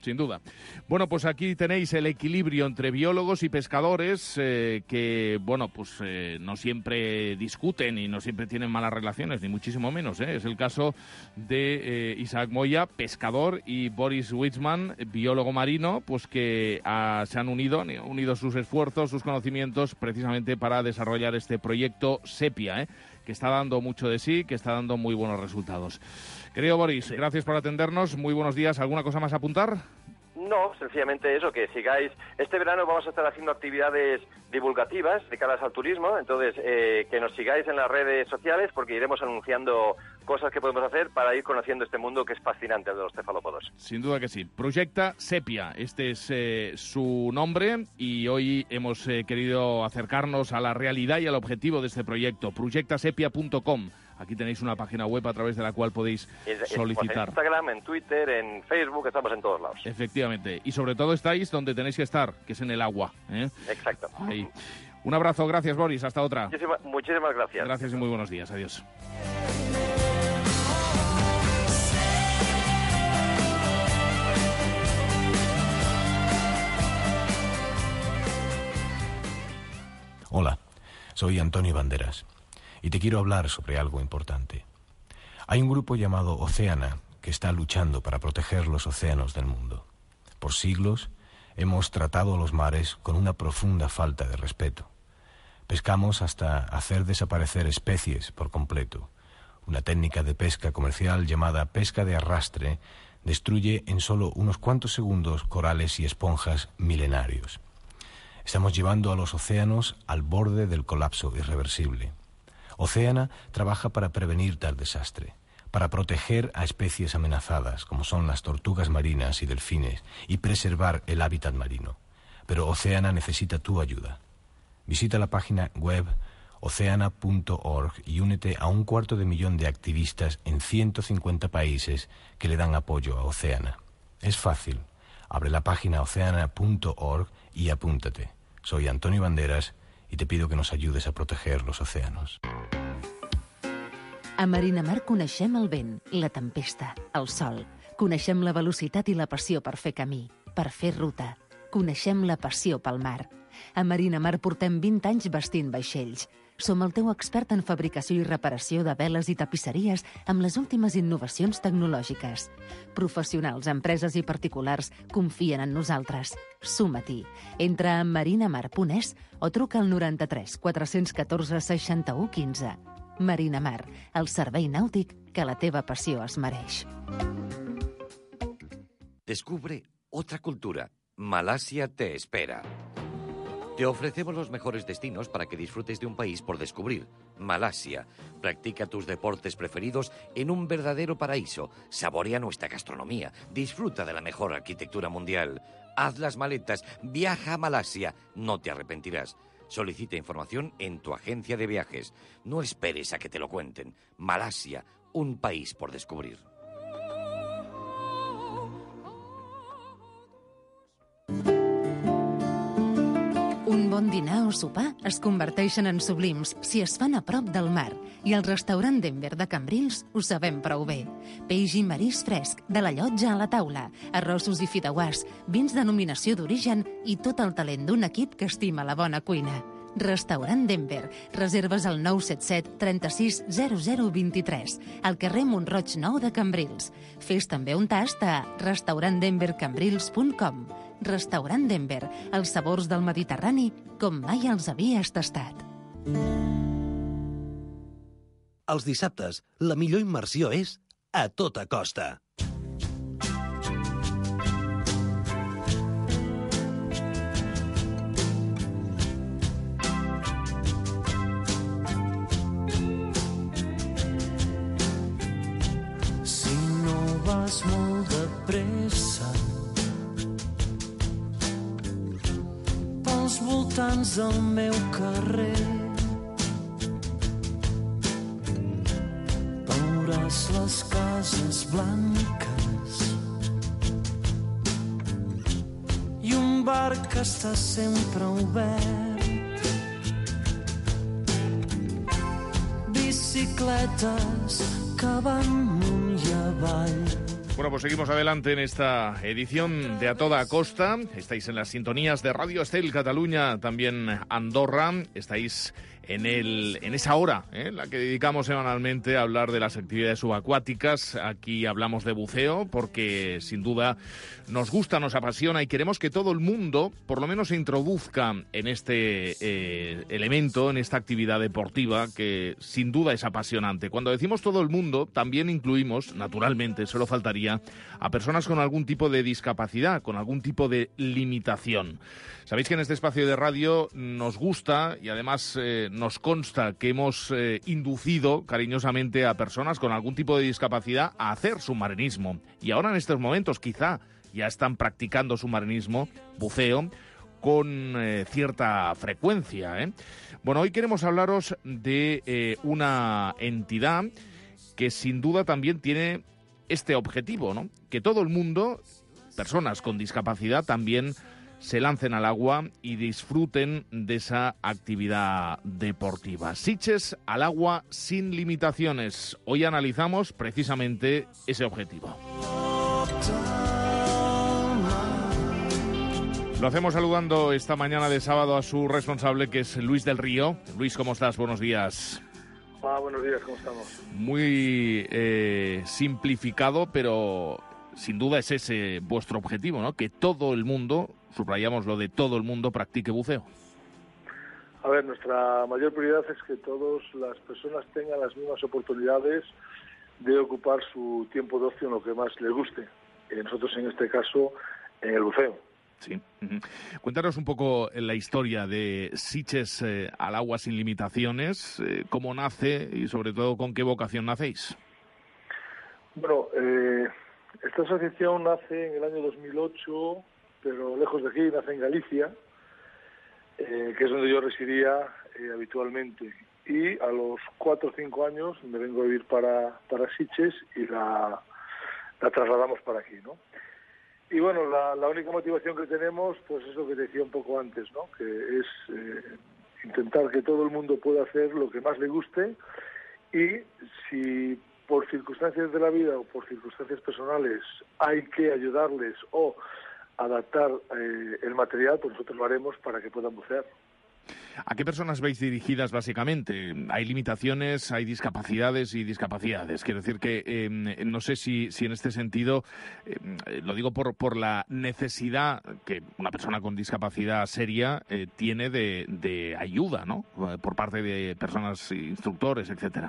Sin duda. Bueno, pues aquí tenéis el equilibrio entre biólogos y pescadores eh, que, bueno, pues eh, no siempre discuten y no siempre tienen malas relaciones, ni muchísimo menos. ¿eh? Es el caso de eh, Isaac Moya, pescador, y Boris Witzman, biólogo marino, pues que ah, se han unido, han unido sus esfuerzos, sus conocimientos, precisamente para desarrollar este proyecto Sepia, ¿eh? que está dando mucho de sí, que está dando muy buenos resultados. Querido Boris, sí. gracias por atendernos, muy buenos días. ¿Alguna cosa más a apuntar? No, sencillamente eso, que sigáis. Este verano vamos a estar haciendo actividades divulgativas dedicadas al turismo, entonces eh, que nos sigáis en las redes sociales porque iremos anunciando cosas que podemos hacer para ir conociendo este mundo que es fascinante, el de los cefalópodos. Sin duda que sí. Proyecta Sepia, este es eh, su nombre y hoy hemos eh, querido acercarnos a la realidad y al objetivo de este proyecto, proyecta sepia punto com. Aquí tenéis una página web a través de la cual podéis solicitar. En Instagram, en Twitter, en Facebook, estamos en todos lados. Efectivamente. Y sobre todo estáis donde tenéis que estar, que es en el agua. ¿eh? Exacto. Ahí. Un abrazo, gracias Boris, hasta otra. Muchísimas, muchísimas gracias. Gracias y muy buenos días, adiós. Hola, soy Antonio Banderas. Y te quiero hablar sobre algo importante. Hay un grupo llamado Oceana que está luchando para proteger los océanos del mundo. Por siglos hemos tratado los mares con una profunda falta de respeto. Pescamos hasta hacer desaparecer especies por completo. Una técnica de pesca comercial llamada pesca de arrastre destruye en solo unos cuantos segundos corales y esponjas milenarios. Estamos llevando a los océanos al borde del colapso irreversible. Oceana trabaja para prevenir tal desastre, para proteger a especies amenazadas, como son las tortugas marinas y delfines, y preservar el hábitat marino. Pero Oceana necesita tu ayuda. Visita la página web oceana punto org y únete a un cuarto de millón de activistas en ciento cincuenta países que le dan apoyo a Oceana. Es fácil. Abre la página oceana punto org y apúntate. Soy Antonio Banderas i te pido que nos ayudes a proteger los océanos. A Marinamar coneixem el vent, la tempesta, el sol. Coneixem la velocitat i la passió per fer camí, per fer ruta. Coneixem la passió pel mar. A Marinamar portem vint anys vestint vaixells. Som el teu expert en fabricació i reparació de veles i tapisseries amb les últimes innovacions tecnològiques. Professionals, empreses i particulars confien en nosaltres. Suma-t'hi. Entra a marinamar punt es o truca al noranta-tres quatre cents catorze seixanta-u quinze. Marinamar, el servei nàutic que la teva passió es mereix. Descubre otra cultura. Malasia te espera. Te ofrecemos los mejores destinos para que disfrutes de un país por descubrir. Malasia. Practica tus deportes preferidos en un verdadero paraíso. Saborea nuestra gastronomía. Disfruta de la mejor arquitectura mundial. Haz las maletas. Viaja a Malasia. No te arrepentirás. Solicita información en tu agencia de viajes. No esperes a que te lo cuenten. Malasia. Un país por descubrir. Un bon dinar o sopar es converteixen en sublims si es fan a prop del mar, i al restaurant Denver de Cambrils ho sabem prou bé. Peix i marís fresc, de la llotja a la taula, arrossos i fideuàs, vins denominació d'origen i tot el talent d'un equip que estima la bona cuina. Restaurant Denver. Reserves al nou set set trenta-sis zero zero vint-i-tres, al carrer Montroig nou de Cambrils. Fes també un tast a restaurant denver cambrils punt com. Restaurant Denver, els sabors del Mediterrani com mai els havies tastat. Els dissabtes, la millor immersió és a tota costa. Si no vas molt de pressa pels voltants del meu carrer, veuràs les cases blanques i un bar que està sempre obert, bicicletes que van amunt i avall Bueno, pues seguimos adelante en esta edición de A Toda Costa. Estáis en las sintonías de Radio Estel Cataluña, también Andorra. Estáis en el en esa hora, ¿eh? la que dedicamos semanalmente a hablar de las actividades subacuáticas. Aquí hablamos de buceo porque, sin duda, nos gusta, nos apasiona y queremos que todo el mundo, por lo menos, se introduzca en este eh, elemento, en esta actividad deportiva que, sin duda, es apasionante. Cuando decimos todo el mundo, también incluimos, naturalmente, solo faltaría, a personas con algún tipo de discapacidad, con algún tipo de limitación. Sabéis que en este espacio de radio nos gusta y además eh, nos consta que hemos eh, inducido cariñosamente a personas con algún tipo de discapacidad a hacer submarinismo. Y ahora en estos momentos quizá ya están practicando submarinismo, buceo, con eh, cierta frecuencia, ¿eh? Bueno, hoy queremos hablaros de eh, una entidad que sin duda también tiene este objetivo, ¿no? Que todo el mundo, personas con discapacidad, también se lancen al agua y disfruten de esa actividad deportiva. Sitges al agua sin limitaciones. Hoy analizamos precisamente ese objetivo. Lo hacemos saludando esta mañana de sábado a su responsable, que es Luis del Río. Luis, ¿cómo estás? Buenos días. Ah, buenos días, ¿cómo estamos? Muy eh, simplificado, pero sin duda es ese vuestro objetivo, ¿no? Que todo el mundo, subrayamos lo de todo el mundo, practique buceo. A ver, nuestra mayor prioridad es que todas las personas tengan las mismas oportunidades de ocupar su tiempo de ocio en lo que más les guste. Y nosotros, en este caso, en el buceo. Sí. Uh-huh. Cuéntanos un poco la historia de Sitges eh, al agua sin limitaciones, eh, cómo nace y sobre todo con qué vocación nacéis. Bueno, eh, esta asociación nace en el año dos mil ocho, pero lejos de aquí, nace en Galicia, eh, que es donde yo residía eh, habitualmente. Y a los cuatro o cinco años me vengo a vivir para, para Sitges y la, la trasladamos para aquí, ¿no? Y bueno, la, la única motivación que tenemos, pues es lo que decía un poco antes, ¿no? Que es eh, intentar que todo el mundo pueda hacer lo que más le guste, y si por circunstancias de la vida o por circunstancias personales hay que ayudarles o adaptar eh, el material, pues nosotros lo haremos para que puedan bucear. ¿A qué personas veis dirigidas básicamente? ¿Hay limitaciones, hay discapacidades y discapacidades? Quiero decir que eh, no sé si, si en este sentido, eh, lo digo por, por la necesidad que una persona con discapacidad seria eh, tiene de, de ayuda, ¿no? Por parte de personas, instructores, etcétera.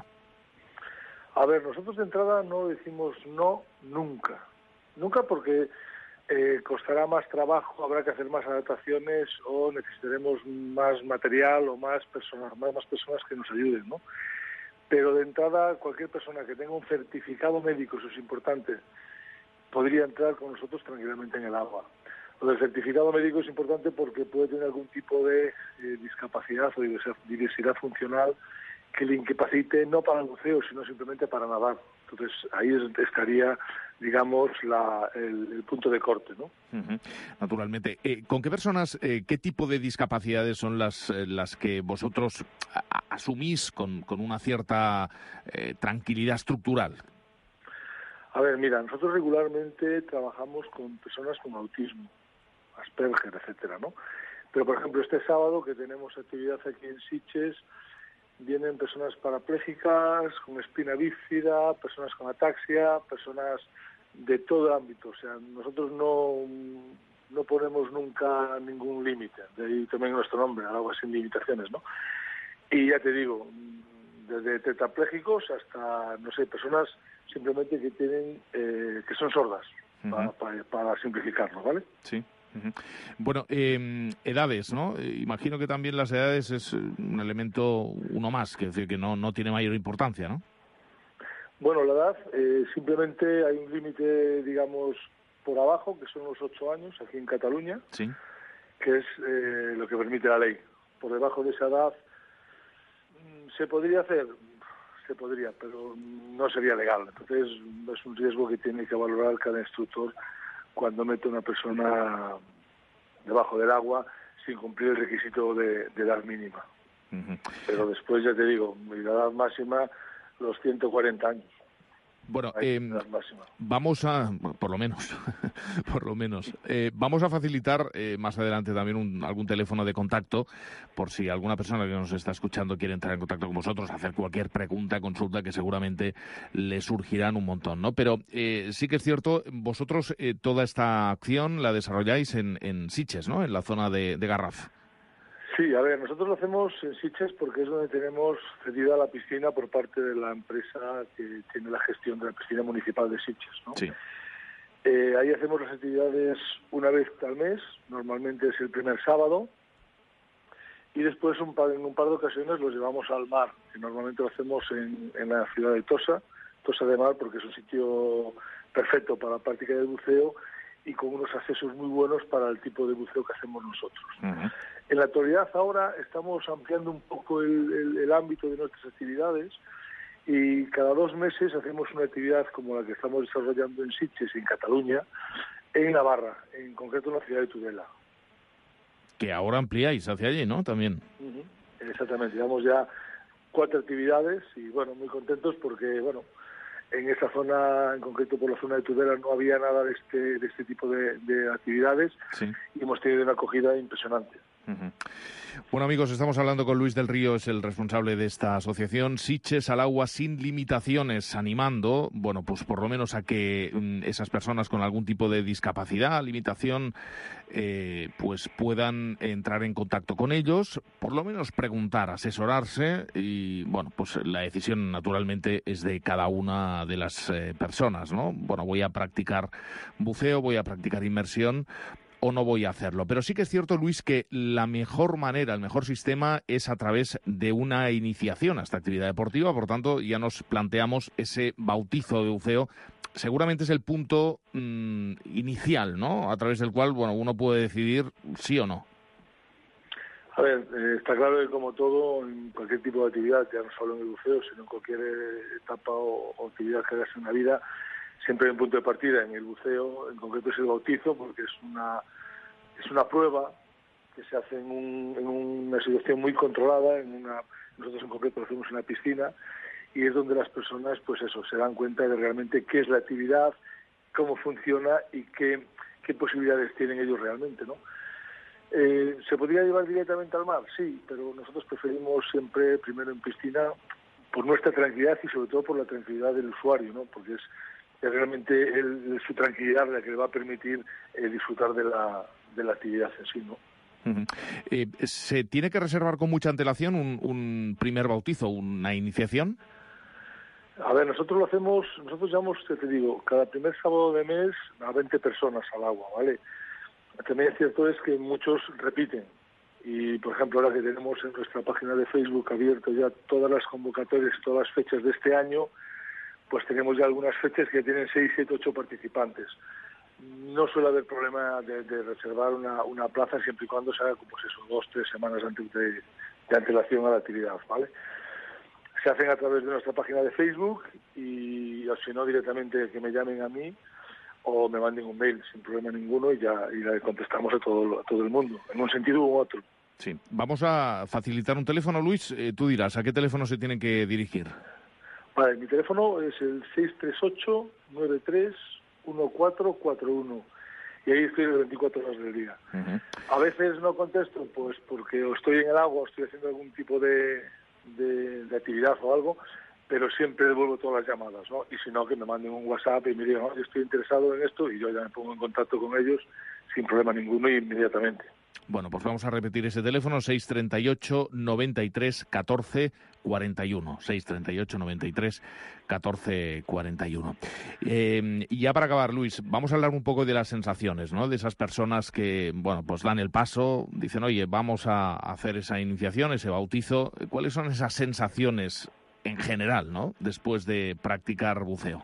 A ver, nosotros de entrada no decimos no nunca. Nunca porque Eh, costará más trabajo, habrá que hacer más adaptaciones o necesitaremos más material o más personas, más, más personas que nos ayuden, ¿no? Pero de entrada, cualquier persona que tenga un certificado médico, eso es importante, podría entrar con nosotros tranquilamente en el agua. Lo del certificado médico es importante porque puede tener algún tipo de eh, discapacidad o diversidad funcional que le incapacite no para el buceo, sino simplemente para nadar. Entonces, ahí estaría, digamos, la, el, el punto de corte, ¿no? Uh-huh. Naturalmente. Eh, ¿Con qué personas, eh, qué tipo de discapacidades son las, eh, las que vosotros a, asumís con, con una cierta eh, tranquilidad estructural? A ver, mira, nosotros regularmente trabajamos con personas con autismo, Asperger, etcétera, ¿no? Pero, por ejemplo, este sábado que tenemos actividad aquí en Sitges, vienen personas parapléjicas, con espina bífida, personas con ataxia, personas de todo ámbito. O sea, nosotros no, no ponemos nunca ningún límite. De ahí también nuestro nombre, Al agua sin limitaciones, ¿no? Y ya te digo, desde tetraplégicos hasta, no sé, personas simplemente que tienen, eh, que son sordas, uh-huh. para, para, para simplificarlo, ¿vale? Sí. Bueno, eh, edades, ¿no? Eh, imagino que también las edades es un elemento uno más, que decir que no, no tiene mayor importancia, ¿no? Bueno, la edad, eh, simplemente hay un límite, digamos, por abajo, que son los ocho años, aquí en Cataluña, sí, que es eh, lo que permite la ley. Por debajo de esa edad, ¿se podría hacer? Se podría, pero no sería legal. Entonces, es un riesgo que tiene que valorar cada instructor cuando mete a una persona debajo del agua sin cumplir el requisito de, de edad mínima. Uh-huh. Pero después, ya te digo, mi edad máxima, los ciento cuarenta años. Bueno, eh, vamos a, por lo menos, por lo menos, eh, vamos a facilitar eh, más adelante también un, algún teléfono de contacto por si alguna persona que nos está escuchando quiere entrar en contacto con vosotros, hacer cualquier pregunta, consulta, que seguramente le surgirán un montón, ¿no? Pero eh, sí que es cierto, vosotros eh, toda esta acción la desarrolláis en, en Sitges, ¿no? En la zona de, de Garraf. Sí, a ver, nosotros lo hacemos en Sitges porque es donde tenemos cedida la piscina por parte de la empresa que tiene la gestión de la piscina municipal de Sitges, ¿no? Sí. Eh, ahí hacemos las actividades una vez al mes, normalmente es el primer sábado, y después un par, en un par de ocasiones los llevamos al mar, que normalmente lo hacemos en, en la ciudad de Tosa, Tosa de Mar, porque es un sitio perfecto para la práctica del buceo y con unos accesos muy buenos para el tipo de buceo que hacemos nosotros. Uh-huh. En la actualidad ahora estamos ampliando un poco el, el, el ámbito de nuestras actividades y cada dos meses hacemos una actividad como la que estamos desarrollando en Sitges, en Cataluña, en Navarra, en concreto en la ciudad de Tudela. Que ahora ampliáis hacia allí, ¿no? También. Uh-huh. Exactamente, llevamos ya cuatro actividades y bueno, muy contentos porque bueno, en esa zona, en concreto por la zona de Tudela, no había nada de este, de este tipo de, de actividades sí. Y hemos tenido una acogida impresionante. Uh-huh. Bueno, amigos, estamos hablando con Luis del Río, es el responsable de esta asociación Sitges al agua sin limitaciones, animando, bueno, pues por lo menos a que mm, esas personas con algún tipo de discapacidad, limitación, eh, pues puedan entrar en contacto con ellos, por lo menos preguntar, asesorarse y, bueno, pues la decisión naturalmente es de cada una de las eh, personas, ¿no? Bueno, voy a practicar buceo, voy a practicar inmersión, o no voy a hacerlo. Pero sí que es cierto, Luis, que la mejor manera, el mejor sistema es a través de una iniciación a esta actividad deportiva. Por tanto, ya nos planteamos ese bautizo de buceo. Seguramente es el punto mmm, inicial, ¿no? A través del cual, bueno, uno puede decidir sí o no. A ver, eh, está claro que como todo, en cualquier tipo de actividad, ya no solo en el buceo, sino en cualquier etapa o, o actividad que hagas en la vida, siempre hay un punto de partida. En el buceo, en concreto, es el bautizo, porque es una es una prueba que se hace en, un, en una situación muy controlada. En una, nosotros en concreto lo hacemos en una piscina y es donde las personas, pues eso, se dan cuenta de realmente qué es la actividad, cómo funciona y qué, qué posibilidades tienen ellos realmente, ¿no? Eh, ¿Se podría llevar directamente al mar? Sí, pero nosotros preferimos siempre primero en piscina por nuestra tranquilidad y sobre todo por la tranquilidad del usuario, ¿no? Porque es es realmente el, su tranquilidad la que le va a permitir eh, disfrutar de la, de la actividad en sí, ¿no? Uh-huh. Eh, ¿Se tiene que reservar con mucha antelación un, un primer bautizo, una iniciación? A ver, nosotros lo hacemos, nosotros llevamos, te digo, cada primer sábado de mes a veinte personas al agua, ¿vale? También es cierto es que muchos repiten. Y, por ejemplo, ahora que tenemos en nuestra página de Facebook abierto ya todas las convocatorias, todas las fechas de este año, pues tenemos ya algunas fechas que tienen seis, siete, ocho participantes. No suele haber problema de, de reservar una, una plaza siempre y cuando se haga, pues eso, dos, tres semanas antes de, de antelación a la actividad, ¿vale? Se hacen a través de nuestra página de Facebook y, o si no, directamente que me llamen a mí o me manden un mail sin problema ninguno y ya y le contestamos a todo, a todo el mundo, en un sentido u otro. Sí. Vamos a facilitar un teléfono, Luis. Eh, tú dirás, ¿a qué teléfono se tienen que dirigir? Vale, mi teléfono es el seis tres ocho, nueve tres, uno cuatro cuatro uno y ahí estoy las veinticuatro horas del día. Uh-huh. A veces no contesto pues porque o estoy en el agua o estoy haciendo algún tipo de, de, de actividad o algo, pero siempre devuelvo todas las llamadas, ¿no? Y si no, que me manden un WhatsApp y me digan, oh, yo estoy interesado en esto y yo ya me pongo en contacto con ellos sin problema ninguno y inmediatamente. Bueno, pues vamos a repetir ese teléfono, seis tres ocho, noventa y tres, catorce, cuarenta y uno. seis tres ocho, noventa y tres, catorce, cuarenta y uno. Eh, y ya para acabar, Luis, vamos a hablar un poco de las sensaciones, ¿no? De esas personas que, bueno, pues dan el paso, dicen, oye, vamos a hacer esa iniciación, ese bautizo. ¿Cuáles son esas sensaciones en general, ¿no? Después de practicar buceo.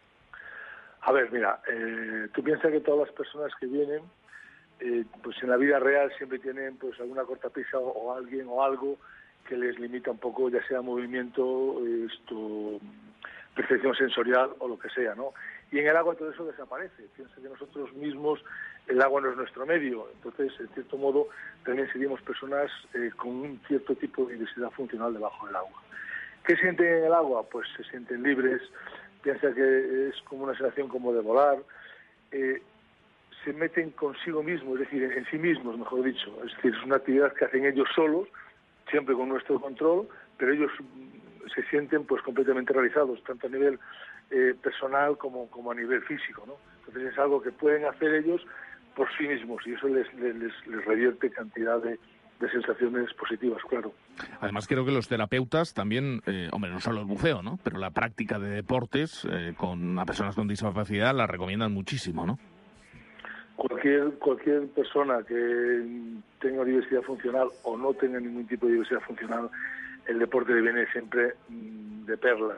A ver, mira, eh, tú piensas que todas las personas que vienen, eh, pues en la vida real siempre tienen pues alguna cortapisa o, o alguien o algo que les limita un poco, ya sea movimiento, esto, percepción sensorial o lo que sea, ¿no? Y en el agua todo eso desaparece. Piensa que nosotros mismos, el agua no es nuestro medio. Entonces, en cierto modo, también seríamos personas eh, con un cierto tipo de diversidad funcional debajo del agua. ¿Qué sienten en el agua? Pues se sienten libres, piensa que es como una sensación como de volar, eh, se meten consigo mismos, es decir, en sí mismos, mejor dicho. Es decir, es una actividad que hacen ellos solos, siempre con nuestro control, pero ellos se sienten pues completamente realizados, tanto a nivel eh, personal como, como a nivel físico, ¿no? Entonces es algo que pueden hacer ellos por sí mismos y eso les, les, les revierte cantidad de, de sensaciones positivas, claro. Además, creo que los terapeutas también, eh, hombre, no solo el buceo, ¿no? Pero la práctica de deportes eh, con a personas con discapacidad la recomiendan muchísimo, ¿no? Cualquier, cualquier persona que tenga diversidad funcional o no tenga ningún tipo de diversidad funcional, el deporte le viene siempre mmm, de perlas.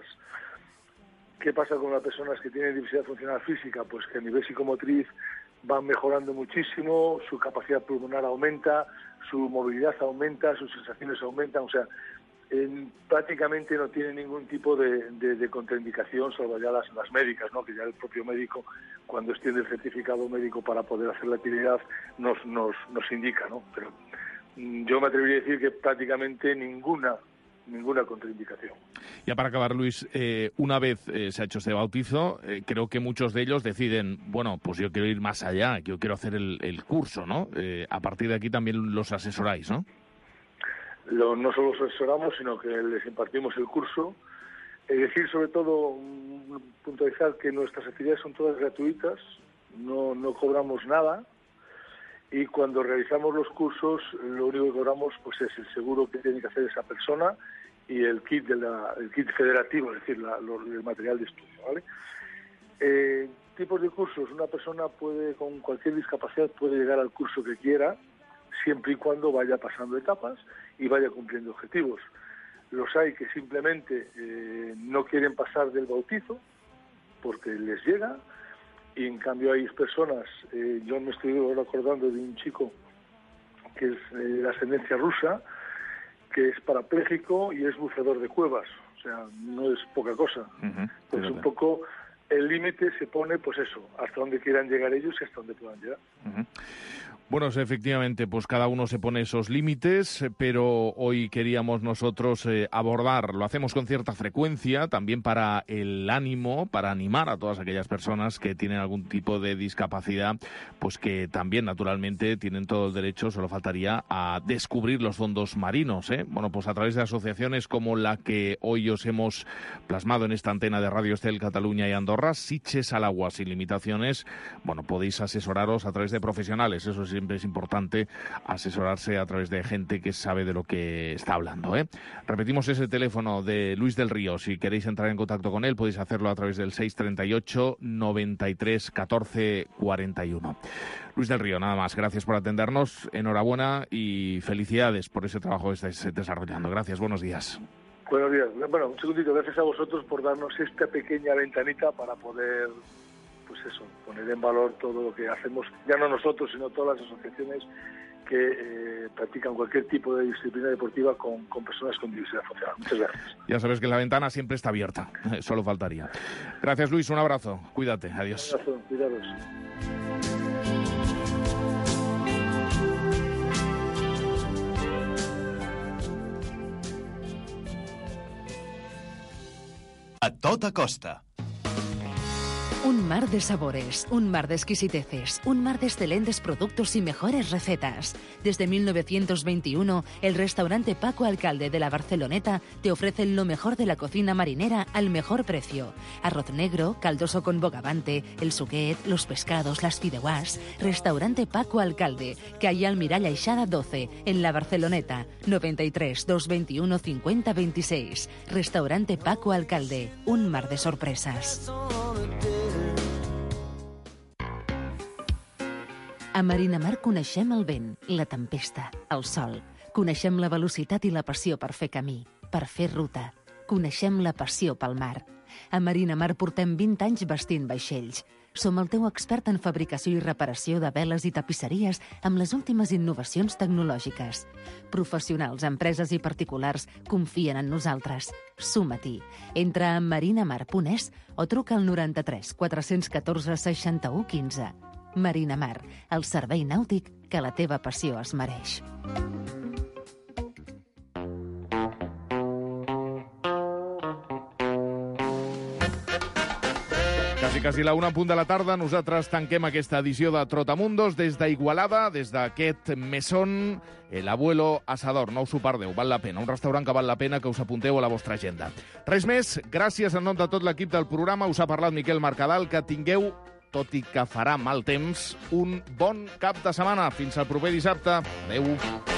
¿Qué pasa con las personas que tienen diversidad funcional física? Pues que a nivel psicomotriz van mejorando muchísimo, su capacidad pulmonar aumenta, su movilidad aumenta, sus sensaciones aumentan, o sea, eh, prácticamente no tiene ningún tipo de, de, de contraindicación, salvo ya las, las médicas, ¿no? Que ya el propio médico, cuando extiende el certificado médico para poder hacer la actividad, nos, nos, nos indica, ¿no? Pero mm, yo me atrevería a decir que prácticamente ninguna ninguna contraindicación. Ya para acabar, Luis, eh, una vez eh, se ha hecho este bautizo, eh, creo que muchos de ellos deciden, bueno, pues yo quiero ir más allá, yo quiero hacer el, el curso, ¿no? Eh, a partir de aquí también los asesoráis, ¿no? Lo, no solo los asesoramos, sino que les impartimos el curso. Es decir, sobre todo, um, puntualizar que nuestras actividades son todas gratuitas, no, no cobramos nada. Y cuando realizamos los cursos, lo único que cobramos pues es el seguro que tiene que hacer esa persona y el kit de la, el kit federativo, es decir, la, lo, el material de estudio, ¿vale? Eh, tipos de cursos. Una persona puede, con cualquier discapacidad, puede llegar al curso que quiera, siempre y cuando vaya pasando etapas y vaya cumpliendo objetivos. Los hay que simplemente eh, no quieren pasar del bautizo porque les llega. Y en cambio hay personas, eh, yo me estoy ahora acordando de un chico que es eh, de ascendencia rusa, que es parapléjico y es buceador de cuevas, o sea, no es poca cosa. Uh-huh. Pues un poco el límite se pone, pues eso, hasta donde quieran llegar ellos y hasta donde puedan llegar. Uh-huh. Bueno, efectivamente, pues cada uno se pone esos límites, pero hoy queríamos nosotros eh, abordar, lo hacemos con cierta frecuencia, también para el ánimo, para animar a todas aquellas personas que tienen algún tipo de discapacidad, pues que también naturalmente tienen todo el derecho, solo faltaría, a descubrir los fondos marinos, ¿eh? Bueno, pues a través de asociaciones como la que hoy os hemos plasmado en esta antena de Radio Estel Cataluña y Andorra, Sitges al Agua sin limitaciones, bueno, podéis asesoraros a través de profesionales, eso sí. Siempre es importante asesorarse a través de gente que sabe de lo que está hablando, ¿eh? Repetimos ese teléfono de Luis del Río. Si queréis entrar en contacto con él, podéis hacerlo a través del seis treinta y ocho, noventa y tres, catorce, cuarenta y uno. Luis del Río, nada más. Gracias por atendernos. Enhorabuena y felicidades por ese trabajo que estáis desarrollando. Gracias. Buenos días. Buenos días. Bueno, un segundito. Gracias a vosotros por darnos esta pequeña ventanita para poder, pues eso, poner en valor todo lo que hacemos, ya no nosotros, sino todas las asociaciones que eh, practican cualquier tipo de disciplina deportiva con, con personas con diversidad funcional. Muchas gracias. Ya sabes que la ventana siempre está abierta, solo faltaría. Gracias, Luis, un abrazo, cuídate, adiós. Un abrazo, cuidados. A tota costa. Un mar de sabores, un mar de exquisiteces, un mar de excelentes productos y mejores recetas. Desde mil novecientos veintiuno, el restaurante Paco Alcalde de la Barceloneta te ofrece lo mejor de la cocina marinera al mejor precio. Arroz negro, caldoso con bogavante, el suquet, los pescados, las fideuàs. Restaurante Paco Alcalde, calle Almirall Aixada doce, en la Barceloneta, noventa y tres, doscientos veintiuno, cincuenta veintiséis. Restaurante Paco Alcalde, un mar de sorpresas. A Marinamar coneixem el vent, la tempesta, el sol. Coneixem la velocitat i la passió per fer camí, per fer ruta. Coneixem la passió pel mar. A Marinamar portem vint anys vestint vaixells. Som el teu expert en fabricació i reparació de veles i tapisseries amb les últimes innovacions tecnològiques. Professionals, empreses i particulars confien en nosaltres. Suma-t'hi. Entra a marinamar punt es o truca al noranta-tres, quatre-cents catorze, seixanta-u, quinze. Marinamar, el servei nàutic que la teva passió es mereix. Quasi, quasi la una en punt de la tarda. Nosaltres tanquem aquesta edició de Trotamundos des d'Igualada, des d'aquest mesón, el Abuelo Asador. No us ho perdeu, val la pena. Un restaurant que val la pena que us apunteu a la vostra agenda. Res més, gràcies en nom de tot l'equip del programa. Us ha parlat Miquel Mercadal. Que tingueu, tot i que farà mal temps, un bon cap de setmana. Fins al proper dissabte. Adéu.